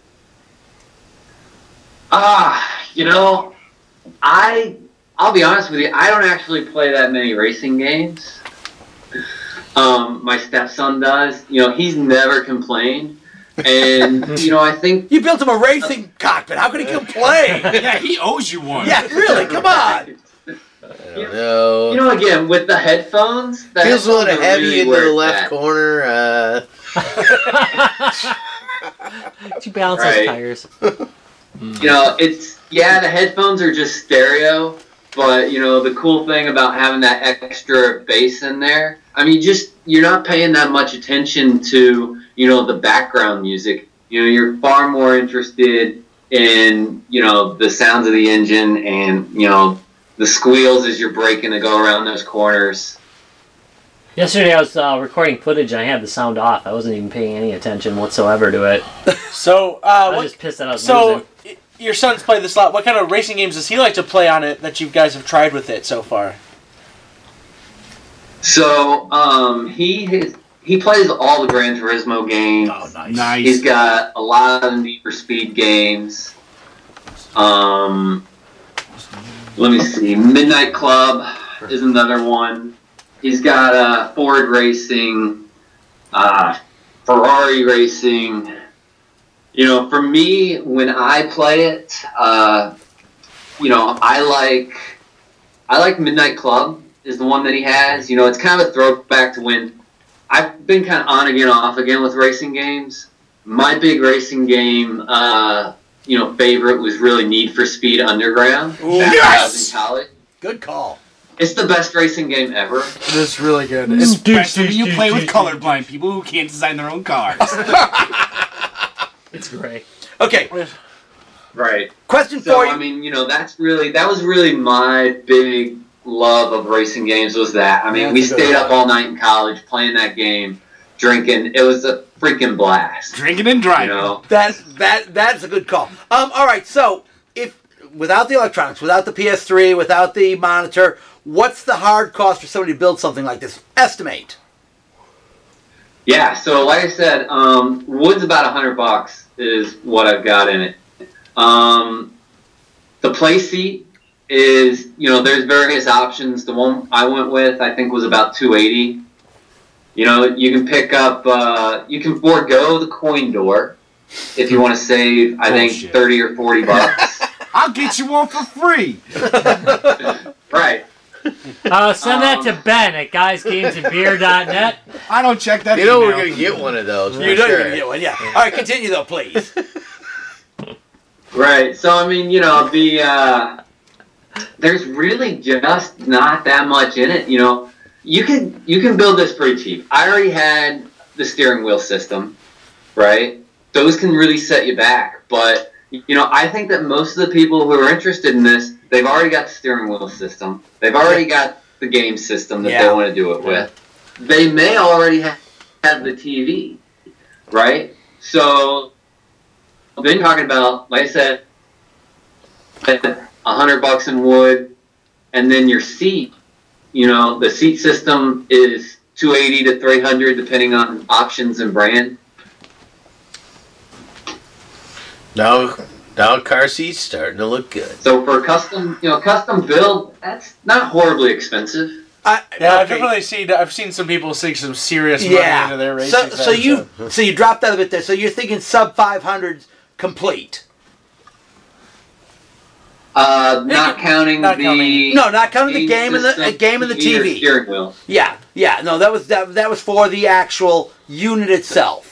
S3: Ah, you know, I I'll be honest with you, I don't actually play that many racing games. Um, my stepson does. You know, he's never complained. And, you know, I think
S2: You built him a racing cockpit. How could he complain?
S6: Yeah, he owes you one.
S2: Yeah, really. Come on.
S5: I don't know.
S3: you know, again, with the headphones, the
S5: Feels a
S3: headphones
S5: little
S3: are
S5: heavy
S3: really
S5: into
S3: where
S5: the
S3: it's
S5: left
S3: at.
S5: corner. Uh,
S1: Did you balance
S3: Right.
S1: those tires?
S3: You know, it's, yeah, the headphones are just stereo, but, you know, the cool thing about having that extra bass in there, I mean, just, you're not paying that much attention to, you know, the background music. You know, you're far more interested in, you know, the sounds of the engine and, you know, the squeals as you're braking to go around those corners.
S1: Yesterday I was uh, recording footage and I had the sound off. I wasn't even paying any attention whatsoever to it.
S4: So, uh,
S1: I was
S4: what,
S1: just pissed that I was
S4: so
S1: losing.
S4: y- your son's played this a lot. What kind of racing games does he like to play on it that you guys have tried with it so far?
S3: So um, he has, he plays all the Gran Turismo games.
S2: Oh, nice.
S6: Nice.
S3: He's got a lot of Need for Speed games. Um, let me see. Midnight Club is another one. He's got uh, Ford Racing, uh, Ferrari Racing. You know, for me, when I play it, uh, you know, I like I like Midnight Club is the one that he has. You know, it's kind of a throwback to when I've been kind of on again, off again with racing games. My big racing game, uh, you know, favorite was really Need for Speed Underground. Back when I was in college.
S2: Good call.
S3: It's the best racing game ever.
S4: It's really good.
S6: Especially when you play with colorblind people who can't design their own cars.
S1: It's great.
S2: Okay,
S3: Right.
S2: question
S3: So
S2: for you.
S3: I mean, you know, that's really that was really my big love of racing games was that. I mean,
S2: Yeah,
S3: we
S2: that's a good
S3: stayed
S2: one.
S3: up all night in college playing that game, drinking. It was a freaking blast.
S6: Drinking and
S3: You
S6: driving.
S3: know.
S2: That that that's a good call. Um, all right. So if without the electronics, without the P S three, without the monitor, what's the hard cost for somebody to build something like this? Estimate.
S3: Yeah. So like I said, um, wood's about a hundred bucks is what I've got in it. Um, the play seat is, you know, there's various options. The one I went with, I think, was about two eighty. You know, you can pick up, uh, you can forego the coin door if you want to save, I think,
S6: Bullshit.
S3: thirty or forty bucks.
S6: I'll get you one for free.
S3: Right.
S1: Uh, send that to
S3: Um,
S1: Ben at guys games and beer dot net.
S6: I don't check that
S5: You know
S6: email.
S5: we're gonna get one of those.
S2: You
S5: for
S2: know
S5: sure.
S2: you're gonna get one, yeah. All right, continue though, please.
S3: Right. So I mean, you know, the uh, there's really just not that much in it. You know, you can you can build this pretty cheap. I already had the steering wheel system, right? Those can really set you back. But you know, I think that most of the people who are interested in this, they've already got the steering wheel system. They've already got the game system that
S2: Yeah.
S3: they want to do it with. They may already ha- have the T V, right? So then talking about, like I said, a hundred bucks in wood, and then your seat. You know, the seat system is two eighty to three hundred, depending on options and brand.
S5: Now, now car seats starting to look good.
S3: So for custom, you know, custom build, that's not horribly expensive.
S2: I,
S4: Yeah, I've
S2: okay.
S4: definitely seen. I've seen some people sink some serious money
S2: Yeah.
S4: into their racing.
S2: So so
S4: sets,
S2: you so you dropped that a bit there. So you're thinking sub five hundreds complete.
S3: Uh, not counting
S4: not
S3: the
S4: counting-
S2: No, not counting the game and the uh,
S3: system,
S2: game and the T
S3: or
S2: V.
S3: steering wheel.
S2: Yeah, yeah. No, that was that, that was for the actual unit itself.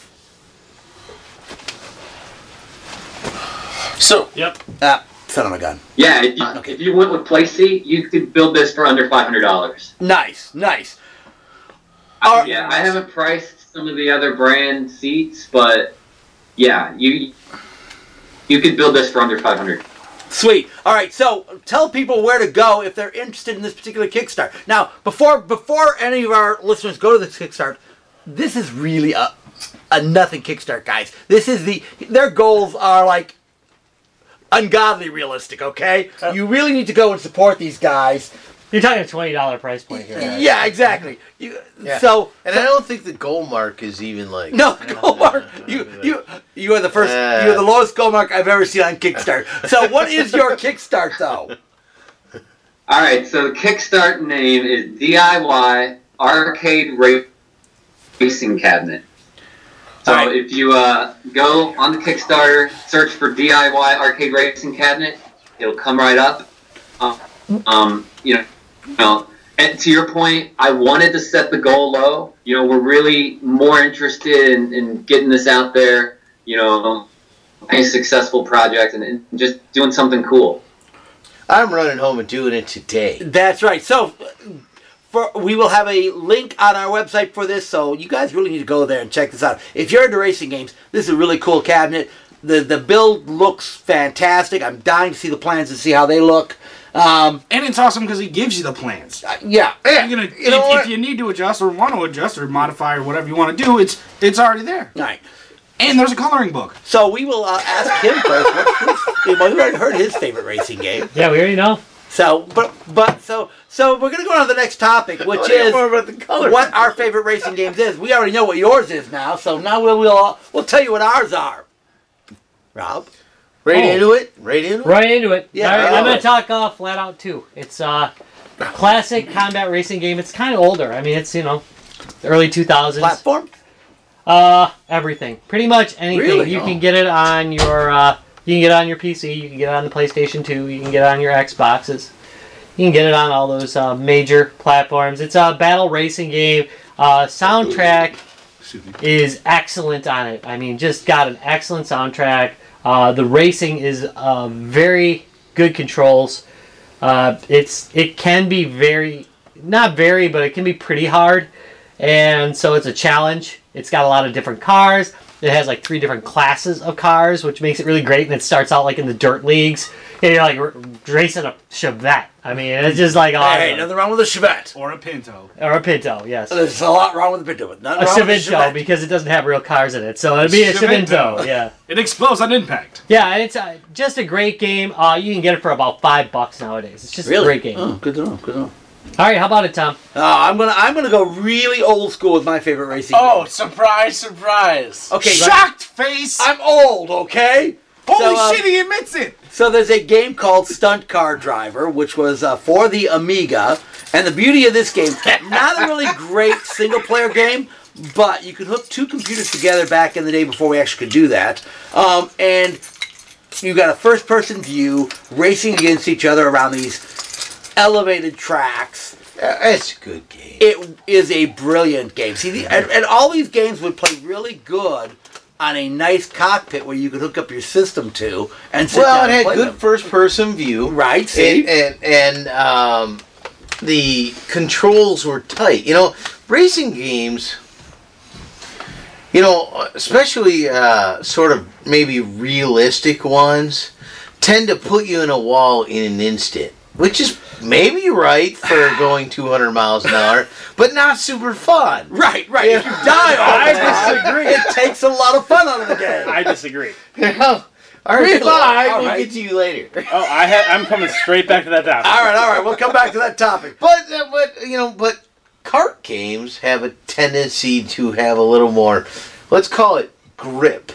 S4: So
S1: Yep.
S2: Ah, son of a gun.
S3: Yeah, if you,
S2: Okay.
S3: if you went with play seat, you could build this for under five hundred dollars.
S2: Nice, nice. All right.
S3: Yeah, I haven't priced some of the other brand seats, but yeah, you you could build this for under five hundred.
S2: Sweet. All right. So tell people where to go if they're interested in this particular Kickstart. Now, before before any of our listeners go to this Kickstart, this is really a a nothing Kickstart, guys. This is the their goals are like ungodly realistic. Okay, you really need to go and support these guys.
S1: You're talking a twenty dollar price point here. guys.
S2: Yeah, exactly. You,
S5: Yeah.
S2: So
S5: And I don't think the goal mark is even like.
S2: no, goal mark. You you you are the first.
S5: Uh.
S2: you are the lowest goal mark I've ever seen on Kickstart. So what is your Kickstart though?
S3: All right, so the Kickstart name is D I Y Arcade Ra- Racing Cabinet. So
S2: All right.
S3: if you uh, go on the Kickstarter, search for D I Y Arcade Racing Cabinet, it'll come right up. Um, um, you know, you know, and to your point, I wanted to set the goal low. You know, we're really more interested in, in getting this out there. You know, a successful project and, and just doing something cool.
S5: I'm running home and doing it today.
S2: That's right. So, for we will have a link on our website for this. So you guys really need to go there and check this out. If you're into racing games, this is a really cool cabinet. the the build looks fantastic. I'm dying to see the plans and see how they look. Um,
S6: And it's awesome because he gives you the plans.
S2: uh, yeah,
S6: You're gonna,
S2: you know
S6: if,
S2: what?
S6: if you need to adjust or want to adjust or modify or whatever you want to do, it's it's already there.
S2: All right.
S6: And there's a coloring book.
S2: So we will uh, ask him first. What's his, well, we already heard his favorite racing game.
S1: Yeah, we already know.
S2: So, but but so so we're gonna go on to the next topic, which
S5: What do you
S2: is
S5: want about the color?
S2: what our favorite racing games is. We already know what yours is now, so now we'll we'll we'll tell you what ours are. Rob,
S5: Right
S1: Oh.
S5: into it? Right into it?
S1: Right into it.
S2: Yeah,
S1: All right,
S2: right
S1: I'm
S2: into
S1: going
S2: it.
S1: to talk uh, flat out too. It's a classic combat racing game. It's kind of older. I mean, it's, you know, the early two thousands.
S2: platform.
S1: Uh, everything. Pretty much anything.
S2: Really?
S1: You
S2: Oh.
S1: can get it on your, uh, you can get it on your P C, you can get it on the PlayStation two, you can get it on your Xboxes. You can get it on all those uh, major platforms. It's a battle racing game. Uh, soundtrack is excellent on it. I mean, just got an excellent soundtrack. Uh, the racing is uh, very good controls. Uh, it's it can be very, not very, but it can be pretty hard. And so it's a challenge. It's got a lot of different cars. It has like three different classes of cars, which makes it really great. And it starts out like in the dirt leagues. And you're like r- racing a Chevette. I mean, it's just like awesome.
S2: Hey, nothing wrong with a Chevette.
S6: Or a Pinto.
S1: Or a Pinto, yes.
S2: There's a lot wrong with a Pinto, but
S1: A
S2: nothing wrong with a
S1: Chevento,
S2: Chevette.
S1: because it doesn't have real cars in it. So it'd be a
S6: Chevento.
S1: Chevento, yeah.
S6: It explodes on impact.
S1: Yeah, and it's uh, just a great game. Uh, you can get it for about five bucks nowadays. It's just
S2: Really?
S1: a great game.
S2: Oh, good to know. Good to know.
S1: All right, how about it, Tom?
S2: Uh, I'm gonna I'm gonna go really old school with my favorite racing.
S4: Oh,
S2: game.
S4: surprise, surprise.
S2: okay.
S6: Shocked face!
S2: I'm old. Okay.
S6: Holy
S2: So, um,
S6: shit, he admits it!
S2: So there's a game called Stunt Car Driver, which was uh, for the Amiga. And the beauty of this game, not a really great single-player game, but you could hook two computers together back in the day before we actually could do that. Um, and you got a first-person view racing against each other around these elevated tracks.
S5: Uh, It's a good game.
S2: It is a brilliant game. See, the, and, and all these games would play really good on a nice cockpit where you could hook up your system to and sit
S5: Well,
S2: down
S5: it
S2: and
S5: had
S2: play
S5: good
S2: them.
S5: first-person view.
S2: Right, see?
S5: And, and, and um, the controls were tight. You know, racing games, you know, especially uh, sort of maybe realistic ones, tend to put you in a wall in an instant, which is maybe right for going two hundred miles an hour, but not super fun.
S2: Right, right. If you die all
S7: I
S2: the time,
S7: disagree.
S2: it takes a lot of fun out of the game.
S7: I disagree.
S5: You know? All right,
S2: Really?
S5: fine.
S2: All
S5: We'll
S2: right.
S5: get to you later.
S7: Oh, I ha- I'm coming straight back to that topic.
S2: All right, all right. We'll come back to that topic.
S5: But, uh, but you know, but kart games have a tendency to have a little more, let's call it grip,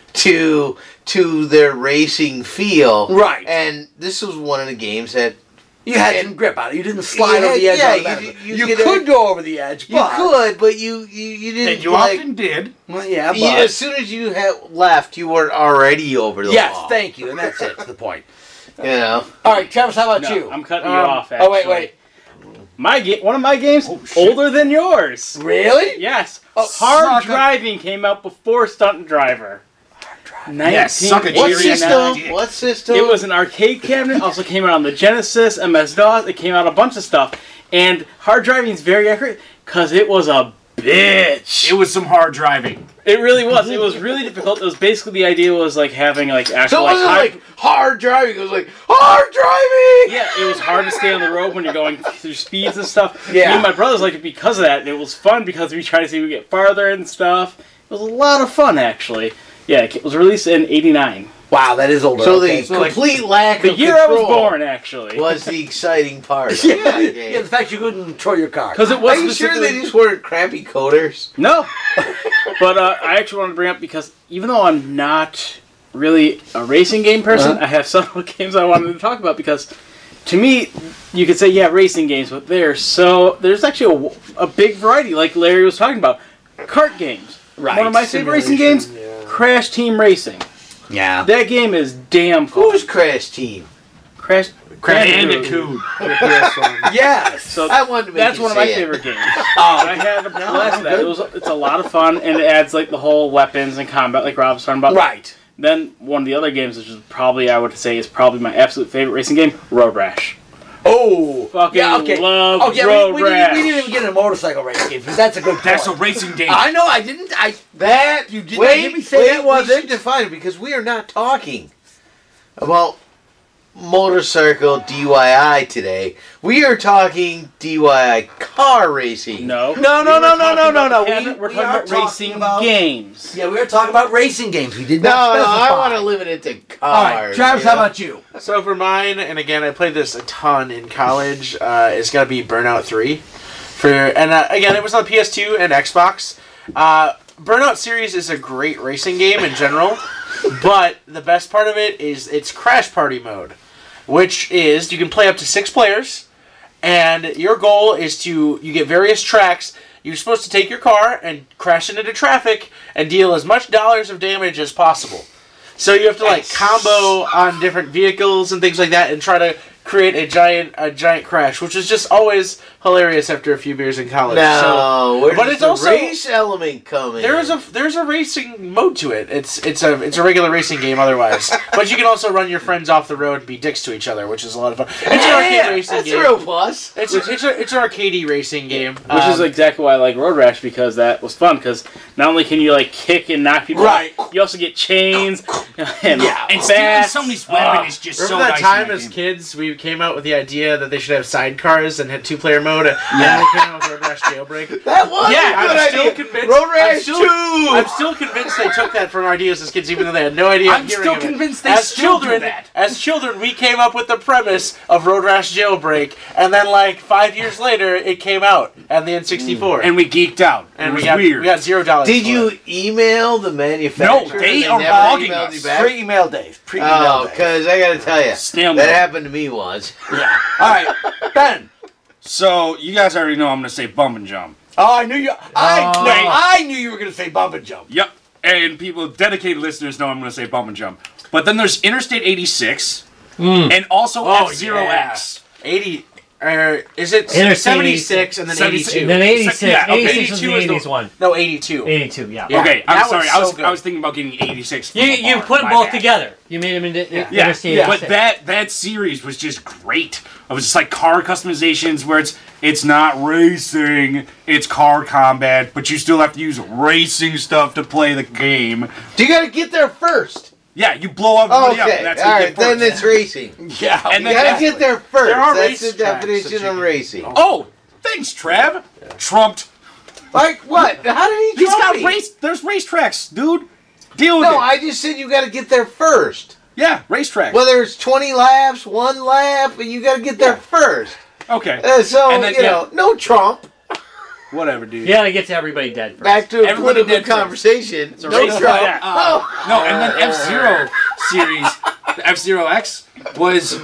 S5: to to their racing feel.
S2: Right.
S5: And this was one of the games that
S2: You had
S5: And-
S2: some grip on it. You didn't slide
S5: You
S2: over the
S5: had-
S2: edge.
S5: yeah,
S2: all the time.
S5: you- you
S2: You
S5: could-
S2: could go over the edge,
S5: you
S2: but
S5: could, but you you, you didn't
S6: And you
S5: like.
S6: often did.
S2: well, yeah, but
S5: you- as soon as you had left, you were already over the
S2: yes,
S5: wall.
S2: thank you, and that's it. That's the point.
S5: You know.
S2: All right, Travis, how about
S7: No,
S2: you?
S7: I'm cutting you
S2: Um,
S7: off. Actually.
S2: Oh wait, wait.
S7: My ga- one of my games
S6: Oh, shit.
S7: older than yours.
S2: Really?
S7: Yes.
S2: Oh,
S7: Hard
S6: suck a-
S7: Driving came out before Stunt Driver.
S6: Yes, suck a
S5: What
S6: Jerry and
S5: system?
S6: dick.
S5: What system?
S7: It was an arcade cabinet. Also came out on the Genesis, M S DOS. It came out a bunch of stuff. And Hard Driving is very accurate because it was a bitch.
S6: It was some hard driving.
S7: It really was. It was really difficult. It was basically the idea was like having like actual
S5: So it
S7: like,
S5: wasn't
S7: high-
S5: like hard driving. It was like hard driving.
S7: yeah, it was hard to stay on the road when you're going through speeds and stuff.
S2: Yeah.
S7: Me and my brothers liked it because of that, and it was fun because we tried to see if we get farther and stuff. It was a lot of fun actually. Yeah, it was released in eighty-nine.
S2: Wow, that is older.
S5: So
S2: okay.
S5: the complete lack
S7: The
S5: of
S7: year I was
S5: control
S7: born, actually.
S5: was the exciting part. of
S2: yeah,
S5: the
S2: yeah,
S5: game.
S2: the fact you couldn't control your car.
S7: Because it
S5: Are
S7: was
S5: you sure
S7: specifically-
S5: they just weren't crappy coders?
S7: No. But uh, I actually want to bring up because even though I'm not really a racing game person,
S2: Uh-huh.
S7: I have several games I wanted to talk about because to me, you could say, yeah, racing games, but they're so, there's actually a, a big variety, like Larry was talking about. Kart games.
S2: Right,
S7: One of my favorite racing games, Crash Team Racing.
S2: Yeah.
S7: That game is damn fun.
S5: Who's Crash Team?
S7: Crash
S6: Crash
S7: Bandicoot.
S6: Bandicoot.
S2: Yes.
S7: So
S5: I wanted to make
S7: that's
S5: you
S7: one of my
S5: say it.
S7: favorite games.
S2: Oh,
S7: I had a
S2: No,
S7: blast with that. It was it's a lot of fun and it adds like the whole weapons and combat like Rob was talking about.
S2: right.
S7: Then one of the other games, which is probably I would say is probably my absolute favorite racing game, Road Rash.
S2: Oh,
S7: Fucking
S2: yeah, okay.
S7: love
S2: oh, yeah,
S7: Road
S2: we, we, didn't,
S7: Rash.
S2: we didn't even get into motorcycle race games, but that's a good
S6: That's a
S2: point.
S6: racing game.
S2: I know, I didn't. I
S5: That
S2: You did not
S5: wait,
S2: hear me say
S5: wait,
S2: that wasn't?
S5: We should define it because we are not talking about motorcycle D I Y today. We are talking D I Y car racing.
S7: No.
S2: No, no,
S7: We were
S2: no, no,
S7: talking
S2: no, no,
S7: about-
S2: no.
S7: Kevin,
S2: We-
S7: We're
S2: we
S7: talking
S2: are
S7: about
S2: talking
S7: racing
S2: about-
S7: games.
S2: yeah, we were talking about racing games. We did
S5: No,
S2: not
S5: no,
S2: specify.
S5: I want to limit it to cars.
S2: All right, Travis,
S5: you
S2: how
S5: know?
S2: about you?
S4: So for mine, and again, I played this a ton in college. Uh, it's got to be Burnout three. For and uh, again, it was on P S two and Xbox. Uh, Burnout series is a great racing game in general, but the best part of it is its Crash Party mode, which is you can play up to six players, and your goal is to you get various tracks. You're supposed to take your car and crash into traffic and deal as much dollars of damage as possible. So you have to like combo on different vehicles and things like that, and try to create a giant a giant crash, which is just always hilarious after a few beers in college.
S5: No,
S4: So,
S5: where
S4: but
S5: does
S4: it's
S5: the
S4: also
S5: race element come in?
S4: there's a there's a racing mode to it. It's it's a it's a regular racing game otherwise, but you can also run your friends off the road and be dicks to each other, which is a lot of fun. It's an
S5: Yeah,
S4: arcade racing
S5: that's
S4: game.
S5: a real plus.
S4: It's a, it's a, it's an arcadey racing game,
S7: Which is
S4: Um,
S7: exactly why I like Road Rash, because that was fun. Because not only can you like kick and knock people
S2: Right.
S7: out, you also get chains and,
S2: Yeah.
S6: And stealing
S7: bats.
S6: somebody's weapon
S7: Oh.
S6: is just
S4: Remember
S6: so
S4: that
S6: nice
S4: time
S6: in that
S4: as
S6: game.
S4: kids we came out with the idea that they should have sidecars and had two player mode, and then we came out with Road Rash Jailbreak.
S5: That was
S4: Yeah,
S5: a good
S4: I'm still
S5: idea.
S4: convinced.
S5: Road
S4: I'm
S5: Rash
S4: still,
S5: two.
S4: I'm still convinced they took that from ideas as kids, even though they had no idea.
S6: I'm
S4: hearing
S6: still
S4: of it.
S6: convinced they
S4: as
S6: still do
S4: children,
S6: that.
S4: As children, we came up with the premise of Road Rash Jailbreak, and then like five years later, it came out on the N sixty-four,
S6: And we geeked out.
S4: and
S6: it was
S4: we got
S6: weird.
S4: we got zero dollars.
S5: Did
S4: for
S5: you
S4: it.
S5: email the manufacturer?
S6: No, they
S5: and
S6: are
S5: never
S6: bugging
S5: emailed
S6: us.
S5: you back?
S2: Pre-email days. Pre-email
S5: Oh,
S2: days.
S5: because I got to tell you,
S6: Snail
S5: that
S6: mail.
S5: happened to me once.
S2: Yeah. All right, Ben.
S6: So you guys already know I'm gonna say bump and jump.
S2: Oh, I knew you. I
S7: Oh.
S2: no, I knew you were going to say bump and jump.
S6: Yep. And people, dedicated listeners, know I'm gonna say bump and jump. But then there's Interstate eighty-six, and also
S2: Oh,
S6: F Zero X.
S4: eighty? Or is it
S1: Interstate
S4: seventy-six and then
S6: seventy-six.
S4: eighty-two?
S1: Then eighty-six.
S6: Yeah, okay.
S1: eighty-six was the
S4: eighty-two is the-
S1: eighties one.
S4: No, eighty-two.
S1: eighty-two, yeah.
S4: Yeah.
S6: Okay, I'm
S4: that
S6: sorry.
S4: was
S6: I was
S4: so good.
S6: I was thinking about getting eighty-six. from
S1: You
S6: a
S1: you
S6: bar.
S1: put
S6: My
S1: both
S6: bad.
S1: together. You made them into
S4: Yeah.
S6: Yeah,
S1: Interstate
S6: but
S1: eighty-six.
S6: that that series was just great. It was just like car customizations where it's it's not racing, it's car combat, but you still have to use racing stuff to play the game.
S5: You got to get there first.
S6: Yeah, you blow everybody up.
S5: Okay,
S6: And that's
S5: all
S6: how you
S5: right,
S6: get
S5: then
S6: first.
S5: it's racing.
S2: Yeah.
S6: And
S5: You
S6: then
S5: got
S6: that's-
S5: to get there first.
S4: There are
S5: That's the
S4: race tracks that
S5: definition
S4: you
S5: of
S4: can-
S5: racing.
S6: Oh, thanks, Trav. Trumped.
S5: Like what? How did he
S6: He's
S5: trump
S6: got
S5: me?
S6: race. There's racetracks, dude. Deal with
S5: No,
S6: it.
S5: I just said you got to get there first.
S6: yeah, racetracks.
S5: Whether it's twenty laps, one lap, but you got to get there first.
S6: okay.
S5: Uh, so,
S6: And then,
S5: you
S6: yeah.
S5: know, no Trump.
S6: Whatever, dude.
S1: You gotta get to everybody dead first.
S5: Back to a
S6: Everybody
S5: political
S6: did first.
S5: conversation.
S1: a
S5: No
S1: race
S5: Trump.
S6: Yeah.
S5: Oh.
S6: No, and then F Zero series, F Zero X was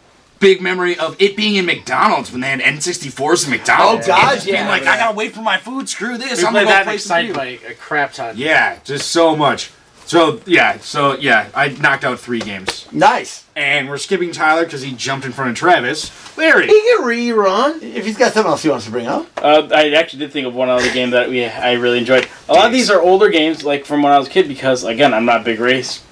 S6: big memory of it being in McDonald's when they had N sixty-fours in McDonald's.
S2: Oh, God,
S6: And just being
S2: yeah.
S6: like, I gotta wait for my food. Screw this.
S4: We
S6: I'm
S4: played
S6: gonna go
S4: that
S6: play
S4: at
S6: some
S4: Excite
S6: video.
S4: Bike a crap ton.
S6: Yeah, just so much. So yeah, so yeah, I knocked out three games,
S2: Nice.
S6: and we're skipping Tyler because he jumped in front of Travis. Larry.
S5: He can rerun.
S2: If he's got something else he wants to bring up.
S7: Uh, I actually did think of one other game that we I really enjoyed. A lot of these are older games, like from when I was a kid, because again, I'm not a big race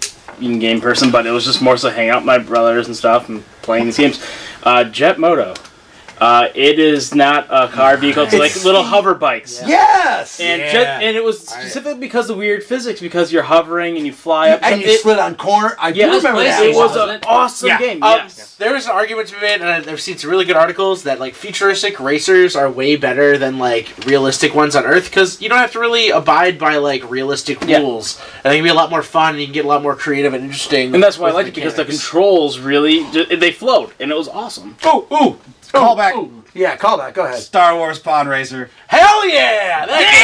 S7: game person, but it was just more so hang out with my brothers and stuff and playing these games. Uh, Jet Moto. Uh, it is not a car vehicle; it's like little hover bikes.
S2: Yes.
S7: And
S6: Yeah.
S7: Jet, and it was specifically because of weird physics, because you're hovering and you fly up.
S2: And you
S7: it,
S2: slid on corner. I do
S7: yeah,
S2: remember that.
S7: it was
S1: wasn't
S7: an
S1: it?
S7: awesome
S6: Yeah.
S7: game.
S4: Um,
S7: yes.
S4: There is an argument to be made, and I- I've seen some really good articles that like futuristic racers are way better than like realistic ones on Earth because you don't have to really abide by like realistic
S7: Yeah.
S4: rules, and they can be a lot more fun, and you can get a lot more creative and interesting.
S7: And that's why I
S4: with
S7: liked it, because the
S4: mechanics.
S7: controls really ju- they flowed, and it was awesome.
S6: Oh, ooh, call back.
S2: Yeah, call that. Go ahead.
S6: Star Wars Pod Racer.
S4: Hell yeah!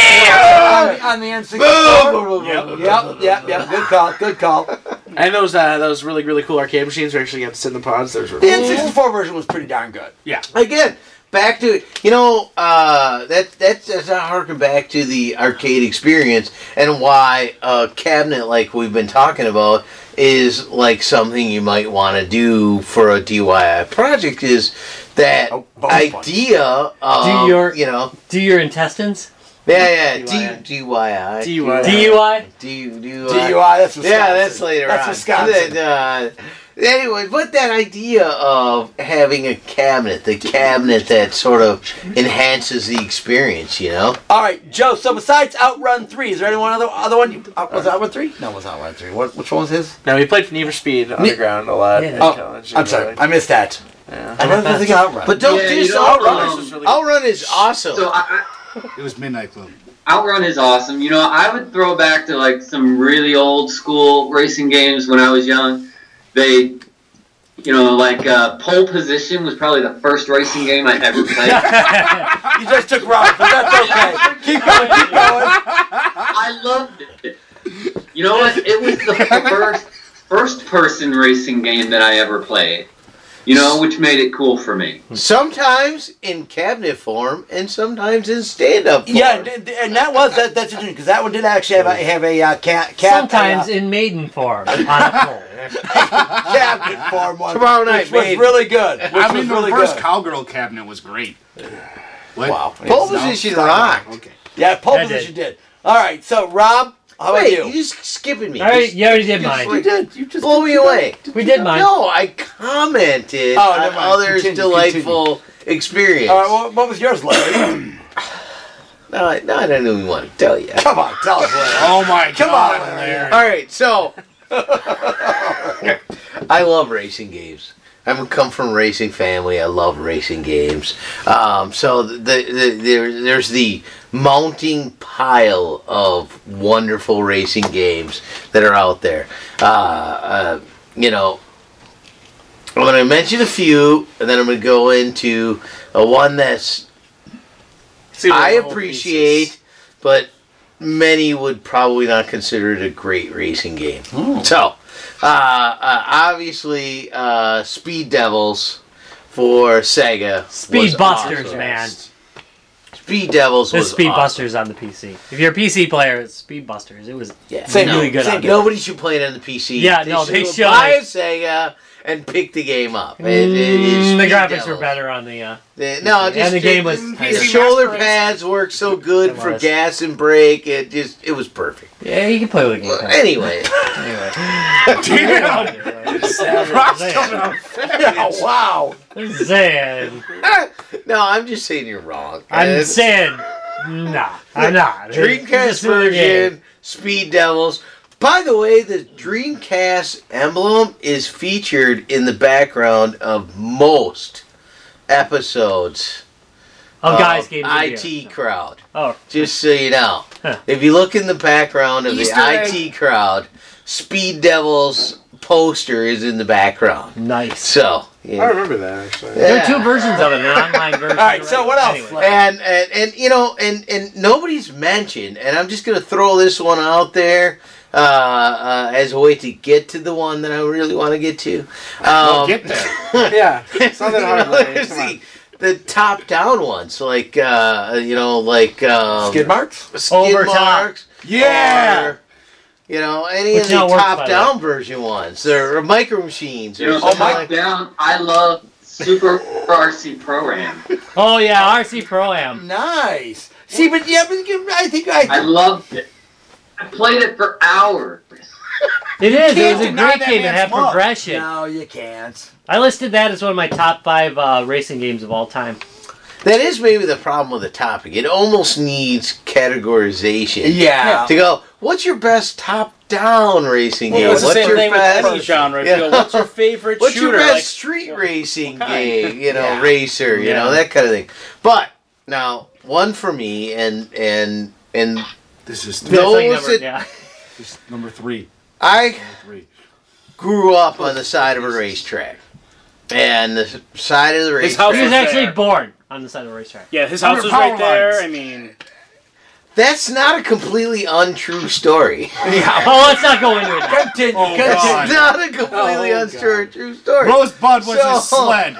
S4: That
S2: On the, on the N sixty-four.
S5: Boom, boom, boom, boom.
S2: Yep, yep, yep. Good call. Good call.
S4: game. And those uh, those really really cool arcade machines we actually got to sit in the pods. Those were
S2: The N sixty-four version was pretty darn good.
S5: Again, back to, you know, uh, that that's, that's a harken back to the arcade experience and why a cabinet like we've been talking about is like something you might want to do for a D I Y project is that
S2: Oh, bonus points.
S5: idea of,
S1: Do your-
S5: you know,
S1: Do your intestines?
S5: Yeah, yeah.
S4: D Y I.
S5: D Y I.
S4: D Y I.
S1: D U I?
S5: D D
S2: D U I, that's Wisconsin.
S5: Yeah, that's later
S2: That's
S5: on.
S2: Wisconsin.
S5: Uh, anyway, but that idea of having a cabinet, the cabinet that sort of enhances the experience, you know?
S2: All right, Joe. So besides Outrun three, is there any one other other one? You, uh, was it Outrun three? No, it was Outrun three. What, which one was his?
S4: No, we played for Need for Speed Underground a lot.
S1: Yeah.
S4: at
S2: Oh,
S4: college,
S2: I'm sorry,
S4: really.
S2: I missed that.
S4: Yeah.
S2: I never think of Outrun.
S5: But don't
S3: Yeah,
S5: do
S3: you
S5: so.
S3: know,
S5: Outrun,
S3: um,
S4: is really-
S5: Outrun is awesome.
S3: So I,
S6: It was Midnight Club.
S3: I, Outrun is awesome. You know, I would throw back to like some really old school racing games when I was young. They, you know, like uh, Pole Position was probably the first racing game I ever played.
S2: You just took Rob, but that's okay. Keep going, keep going.
S3: I loved it. You know what? It was the first first person racing game that I ever played. You know, which made it cool for me.
S5: Sometimes in cabinet form and sometimes in stand-up form.
S2: Yeah, d- d- and that was that. That's interesting because that one did actually have a have a uh, cat cat
S1: Sometimes
S2: uh,
S1: in maiden form on a pole.
S2: cabinet form one.
S5: Tomorrow night,
S2: which was
S5: babe.
S2: really good. Which
S6: I mean,
S2: was
S6: the
S2: really
S6: first
S2: good.
S6: cowgirl cabinet was great. What?
S2: Wow.
S5: Pole
S6: No?
S5: position rocked.
S6: Okay.
S2: Yeah, pole
S1: I did.
S2: position did. All right, so Rob, how about
S5: Wait,
S2: you?
S5: you just skipping me.
S1: All right,
S5: Just-
S1: you already did
S5: just
S1: mine.
S5: like-
S2: did. You just
S5: blow me away.
S1: We did mine.
S5: No, I commented
S2: Oh,
S5: on
S2: never mind.
S5: others'
S2: Continue,
S5: delightful experience.
S2: All right, what, what was yours, Larry?
S5: no, I, no, I don't even want to tell you.
S2: Come on, tell us, Larry.
S6: Oh my
S2: Come
S6: god.
S2: on, Larry.
S5: All right, so I love racing games. I'm a come from a racing family. I love racing games. Um, so the, the, there, there's the mounting pile of wonderful racing games that are out there. Uh, uh, you know, I'm going to mention a few, and then I'm going to go into a one that's
S4: See, we're
S5: I
S4: the whole
S5: appreciate,
S4: pieces.
S5: but many would probably not consider it a great racing game. So, uh, uh, obviously, uh, Speed Devils for Sega.
S1: Speed
S5: was
S1: Busters,
S5: awesome.
S1: man.
S5: Speed Devils
S1: There's
S5: was
S1: Speed
S5: awesome.
S1: Busters on the P C. If you're a P C player, it's Speed Busters. It was
S5: Yeah,
S2: Same
S5: no,
S1: really good
S2: same
S1: on
S2: game.
S1: it.
S5: Nobody should play it on the P C.
S1: Yeah, no, they
S5: should
S1: should.
S5: buy a Sega and pick the game up. It- it is
S1: Mm, the
S5: Speed
S1: graphics
S5: Devils.
S1: were better on the. Uh,
S5: The- no, just
S1: And the game was
S5: the,
S1: tighter.
S5: the shoulder pads work so good
S1: It
S5: for
S1: was.
S5: gas and brake. It just it was perfect.
S1: yeah, you can play with the game.
S5: Well, anyway,
S1: Anyway.
S6: Rock's coming out.
S2: Yeah, wow.
S1: I'm saying.
S5: no, I'm just saying you're wrong.
S1: I'm
S5: It's-
S1: saying. Nah, I'm not. It's
S5: Dreamcast
S1: just another game.
S5: version, Speed Devils. By the way, the Dreamcast emblem is featured in the background of most episodes
S1: Of guys
S5: of
S1: games.
S5: I
S1: in
S5: T
S1: beer.
S5: crowd.
S1: Oh,
S5: Just so you know.
S1: Huh.
S5: If you look in the background of
S6: Easter
S5: the
S6: egg.
S5: I T crowd, Speed Devils poster is in the background.
S1: nice.
S5: So,
S4: I
S5: yeah.
S4: remember that actually.
S1: There
S5: Yeah.
S1: are two versions of it, an online version.
S2: All right, so what else?
S1: Anyway.
S5: And, and and you know, and and nobody's mentioned, and I'm just gonna throw this one out there uh, uh, as a way to get to the one that I really want to get to. Um,
S6: Well, get there.
S4: Yeah, it's not that
S5: you
S4: hard.
S5: know,
S4: Larry.
S5: there's
S4: Come on.
S5: the, the top-down ones, like uh, you know, like um,
S2: Skid marks?
S5: skid
S1: Over top.
S5: marks,
S6: Yeah.
S5: or, you know, any
S1: Which
S5: of the
S1: now works, by the
S5: top-down version ones. They're micro machines or
S3: You know,
S5: something
S3: Mike
S5: like
S3: down. I love Super R C Pro Am.
S1: Oh yeah, R C Pro Am.
S2: Nice. See, but yeah, but you- I think I.
S3: I loved it. I played it for hours.
S1: It is. It
S6: can't
S1: was a
S6: deny
S1: great
S6: that
S1: game. It
S6: man's
S1: had
S6: love.
S1: progression.
S2: No, you can't.
S1: I listed that as one of my top five uh, racing games of all time.
S5: that is maybe the problem with the topic. It almost needs categorization.
S2: Yeah.
S5: To go, what's your best top-down racing
S7: Well,
S5: game?
S7: it's the
S5: What's
S7: same
S5: your
S7: thing with
S5: best?
S7: any genre. If
S5: Yeah.
S7: you go, what's your favorite
S5: What's
S7: shooter?
S5: your best
S7: Like,
S5: street
S7: you know,
S5: racing
S7: what kind?
S5: game? You know,
S2: Yeah.
S5: racer. You know
S1: Yeah.
S5: that kind of thing. But now, one for me, and and and
S6: This is
S1: That's like
S5: those
S1: number-
S5: that
S1: yeah.
S6: this is number three.
S5: I
S6: Number three.
S5: grew up on the side of a racetrack, and the side of the
S7: His house
S1: He
S5: racetrack.
S1: was
S7: was
S1: actually
S7: there.
S1: born on the side of the racetrack.
S7: Yeah, his house
S6: Under
S7: was
S6: power
S7: right there.
S6: lines.
S7: I mean,
S5: That's not a completely untrue story.
S1: Oh, let's not go into it. now.
S2: Continue.
S6: Oh,
S2: continue.
S6: God.
S5: It's not a completely
S7: Oh,
S5: untrue true story.
S6: Rosebud was
S5: So-
S6: his sled.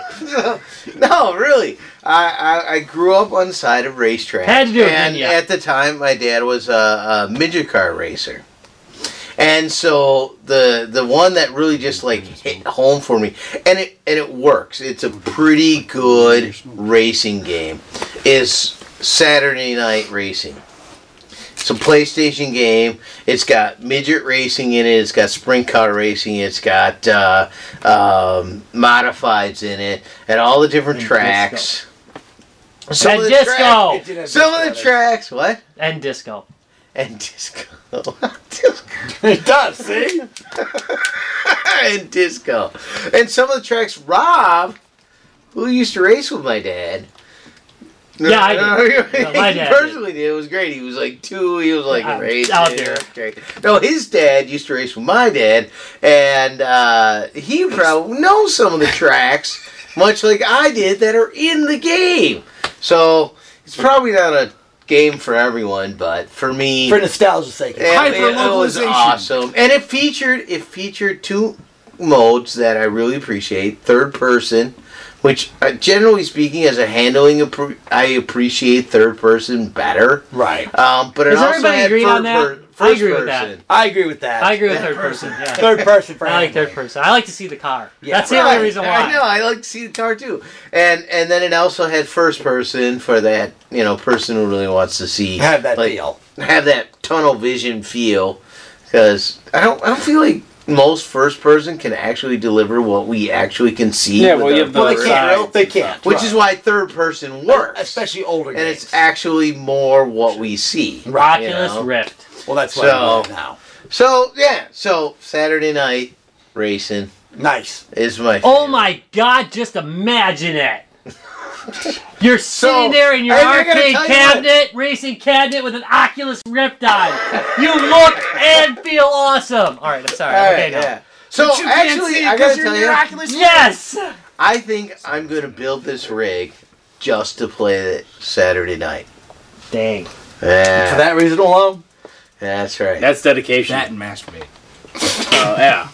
S5: No, really. I, I, I grew up on the side of racetrack.
S1: Had to do it,
S5: And
S1: didn't ya?
S5: at the time, my dad was a, a midget car racer. And so the the one that really just like hit home for me, and it and it works. It's a pretty good racing game. Is Saturday Night Racing. It's a PlayStation game. It's got midget racing in it. It's got sprint car racing. It's got uh, um, modifieds in it, and all the different
S1: And
S5: tracks.
S1: And
S5: Some of the
S1: disco.
S5: track-
S4: It did have
S5: Some
S4: disco
S5: of the tracks. What?
S1: And disco.
S5: And disco. disco.
S4: It does, see?
S5: and disco. And some of the tracks, Rob, who used to race with my dad.
S1: Yeah, I did.
S5: he
S1: No, my dad
S5: personally did. It was great. He was like two. He was like
S1: Uh,
S5: racing.
S1: out there.
S5: Great. No, his dad used to race with my dad, and uh, he probably knows some of the tracks, much like I did, that are in the game. So it's probably not a game for everyone, but for me,
S2: For nostalgia's sake.
S5: it, it was
S2: Hyper-localization.
S5: awesome, and it featured it featured two modes that I really appreciate. Third person, which uh, generally speaking, as a handling, appre- I appreciate third person better.
S2: Right.
S5: Um, but it
S1: Does
S5: also
S1: everybody
S5: had
S1: agree
S5: third
S1: on that?
S5: per-
S1: I
S5: first
S1: agree with that.
S5: person.
S2: I agree with that.
S1: I agree with third person. Yeah.
S2: Third person for
S1: I like
S2: handling.
S1: third person. I like to see the car.
S2: Yeah.
S1: That's the
S5: Right.
S1: only reason why.
S5: I know. I like to see the car too, and and then it also had first person for that you know person who really wants to see
S2: Have that
S5: like,
S2: feel.
S5: have that tunnel vision feel, because I don't I don't feel like most first person can actually deliver what we actually can see.
S7: Yeah,
S5: with
S7: well, you
S5: our
S7: have the
S2: Well, they
S5: first-
S2: can't.
S7: sides
S2: They
S7: and
S2: can't.
S7: stuff.
S5: which
S2: Right.
S5: is why third person works,
S2: Especially older
S5: and
S2: games.
S5: it's actually more what we see.
S2: Right,
S5: you
S1: Oculus
S5: know?
S1: Rift.
S2: Well, that's what
S5: So-
S2: I'm doing now.
S5: So yeah, so Saturday night racing
S2: Nice.
S5: is my.
S1: Oh
S5: favorite.
S1: my God! Just imagine it. You're sitting
S5: So,
S1: there in your
S5: I- I gotta
S1: arcade
S5: tell you
S1: cabinet, racing cabinet with an Oculus Rift on. You look and feel awesome. All right, I'm sorry.
S5: All
S1: I'm
S5: right,
S1: okay now.
S5: yeah. So
S4: But you can't
S5: actually,
S4: see it
S5: I
S4: 'cause
S5: gotta
S4: you're
S5: tell
S4: in
S5: you,
S4: your Oculus
S1: Yes.
S5: I think I'm gonna build this rig just to play it Saturday night.
S1: Dang.
S5: Yeah,
S2: For that reason alone.
S5: that's right.
S7: That's dedication.
S6: That and masturbate.
S7: Oh, yeah.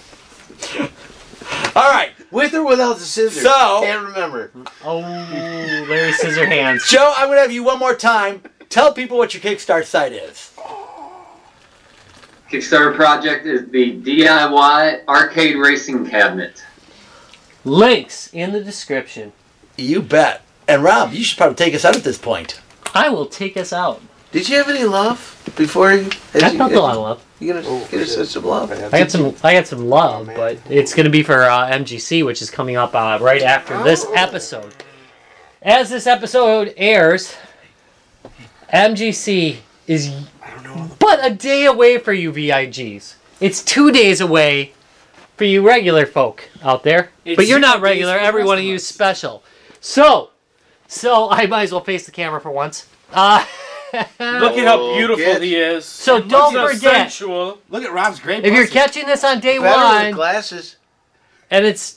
S2: All right.
S5: With or without the scissors.
S2: So-
S5: Can't remember.
S1: Oh, Larry Scissorhands.
S2: Joe, I'm going to have you one more time. Tell people what your Kickstarter site is.
S3: Kickstarter project is the D I Y arcade racing cabinet.
S1: Links in the description.
S2: You bet. And Rob, you should probably take us out at this point.
S1: I will take us out.
S5: Did you have any love before you?
S1: I felt a lot of love.
S5: You gonna get us some love?
S1: I got some. I got some love, but it's going to be for uh, M G C, which is coming up uh, right after this episode. As this episode airs, M G C is but a day away for you V I Gs. It's two days away for you regular folk out there.
S7: It's
S1: but you're not
S7: zero days
S1: regular.
S7: for the
S1: Every
S7: rest
S1: one
S7: of
S1: of you is
S7: us.
S1: special. So, so I might as well face the camera for once. Uh,
S7: Look at how
S5: Oh,
S7: beautiful
S5: get-
S7: he is.
S1: So
S7: And
S1: don't
S7: look how
S1: forget-
S7: sensual.
S6: Look at Rob's great.
S1: if you're
S6: pussy.
S1: catching this on day
S5: Better with
S1: one,
S5: glasses.
S1: and it's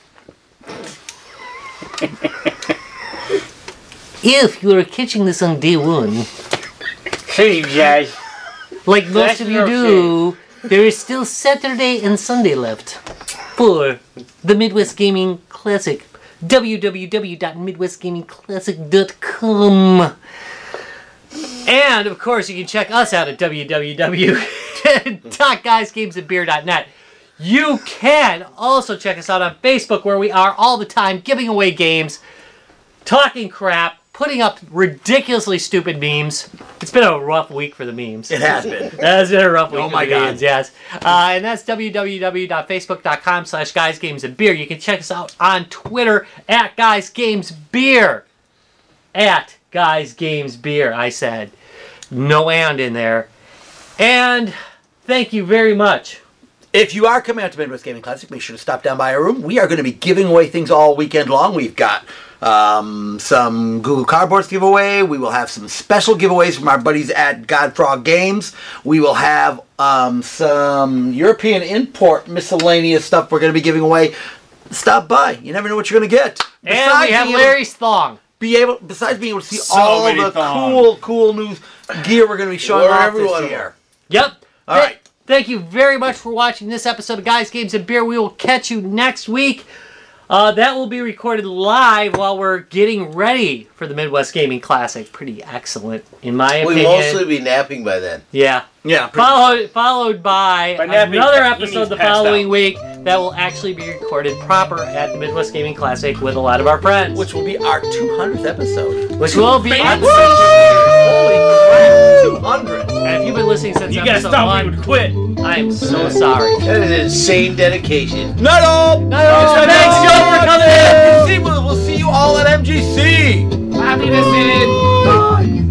S1: if you are catching this on day one,
S7: Hey, guys.
S1: like most
S7: That's
S1: of you
S7: okay.
S1: do, there is still Saturday and Sunday left for the Midwest Gaming Classic. w w w dot midwest gaming classic dot com. And of course, you can check us out at w w w dot guys games and beer dot net. You can also check us out on Facebook, where we are all the time giving away games, talking crap, putting up ridiculously stupid memes. It's been a rough week for the memes.
S2: It has been.
S1: That's been a rough week.
S2: Oh
S1: for
S2: my
S1: the
S2: God.
S1: memes, yes. Uh, and that's w w w dot facebook dot com slash guys games and beer. You can check us out on Twitter at guys games beer. At guys games beer, I said. No and in there. And thank you very much.
S2: If you are coming out to Midwest Gaming Classic, make sure to stop down by our room. We are going to be giving away things all weekend long. We've got um, some Google Cardboards to give away. We will have some special giveaways from our buddies at Godfrog Games. We will have um, some European import miscellaneous stuff we're going to be giving away. Stop by. You never know what you're going to get.
S1: And
S2: Besides
S1: we have
S2: being able-
S1: Larry's thong.
S2: Be able, besides being able to see
S6: So
S2: all
S6: many
S2: the
S6: thongs.
S2: cool, cool new gear we're going to be showing
S5: Or
S2: off
S5: every
S2: this
S5: one of
S2: year.
S1: Yep.
S2: All
S1: Th-
S2: right.
S1: Thank you very much for watching this episode of Guys, Games, and Beer. We will catch you next week. Uh, that will be recorded live while we're getting ready for the Midwest Gaming Classic. Pretty excellent, in my
S5: We'll
S1: opinion.
S5: mostly be napping by then.
S1: Yeah.
S2: Yeah. pretty-
S1: Followed, followed by,
S7: By napping,
S1: another
S7: he
S1: episode
S7: means
S1: the
S7: passed
S1: following
S7: out.
S1: week that will actually be recorded proper at the Midwest Gaming Classic with a lot of our friends.
S2: Which will be our two hundredth episode.
S1: Which will be...
S2: Holy crap, two hundred.
S1: And if you've been listening since
S7: You guys
S1: episode
S7: thought
S1: one,
S7: we would quit.
S1: I am so sorry.
S5: That is insane dedication.
S2: Not all.
S1: No, thanks, Joe, for coming in.
S2: See, we'll, we'll see you all at M G C.
S1: Happiness in.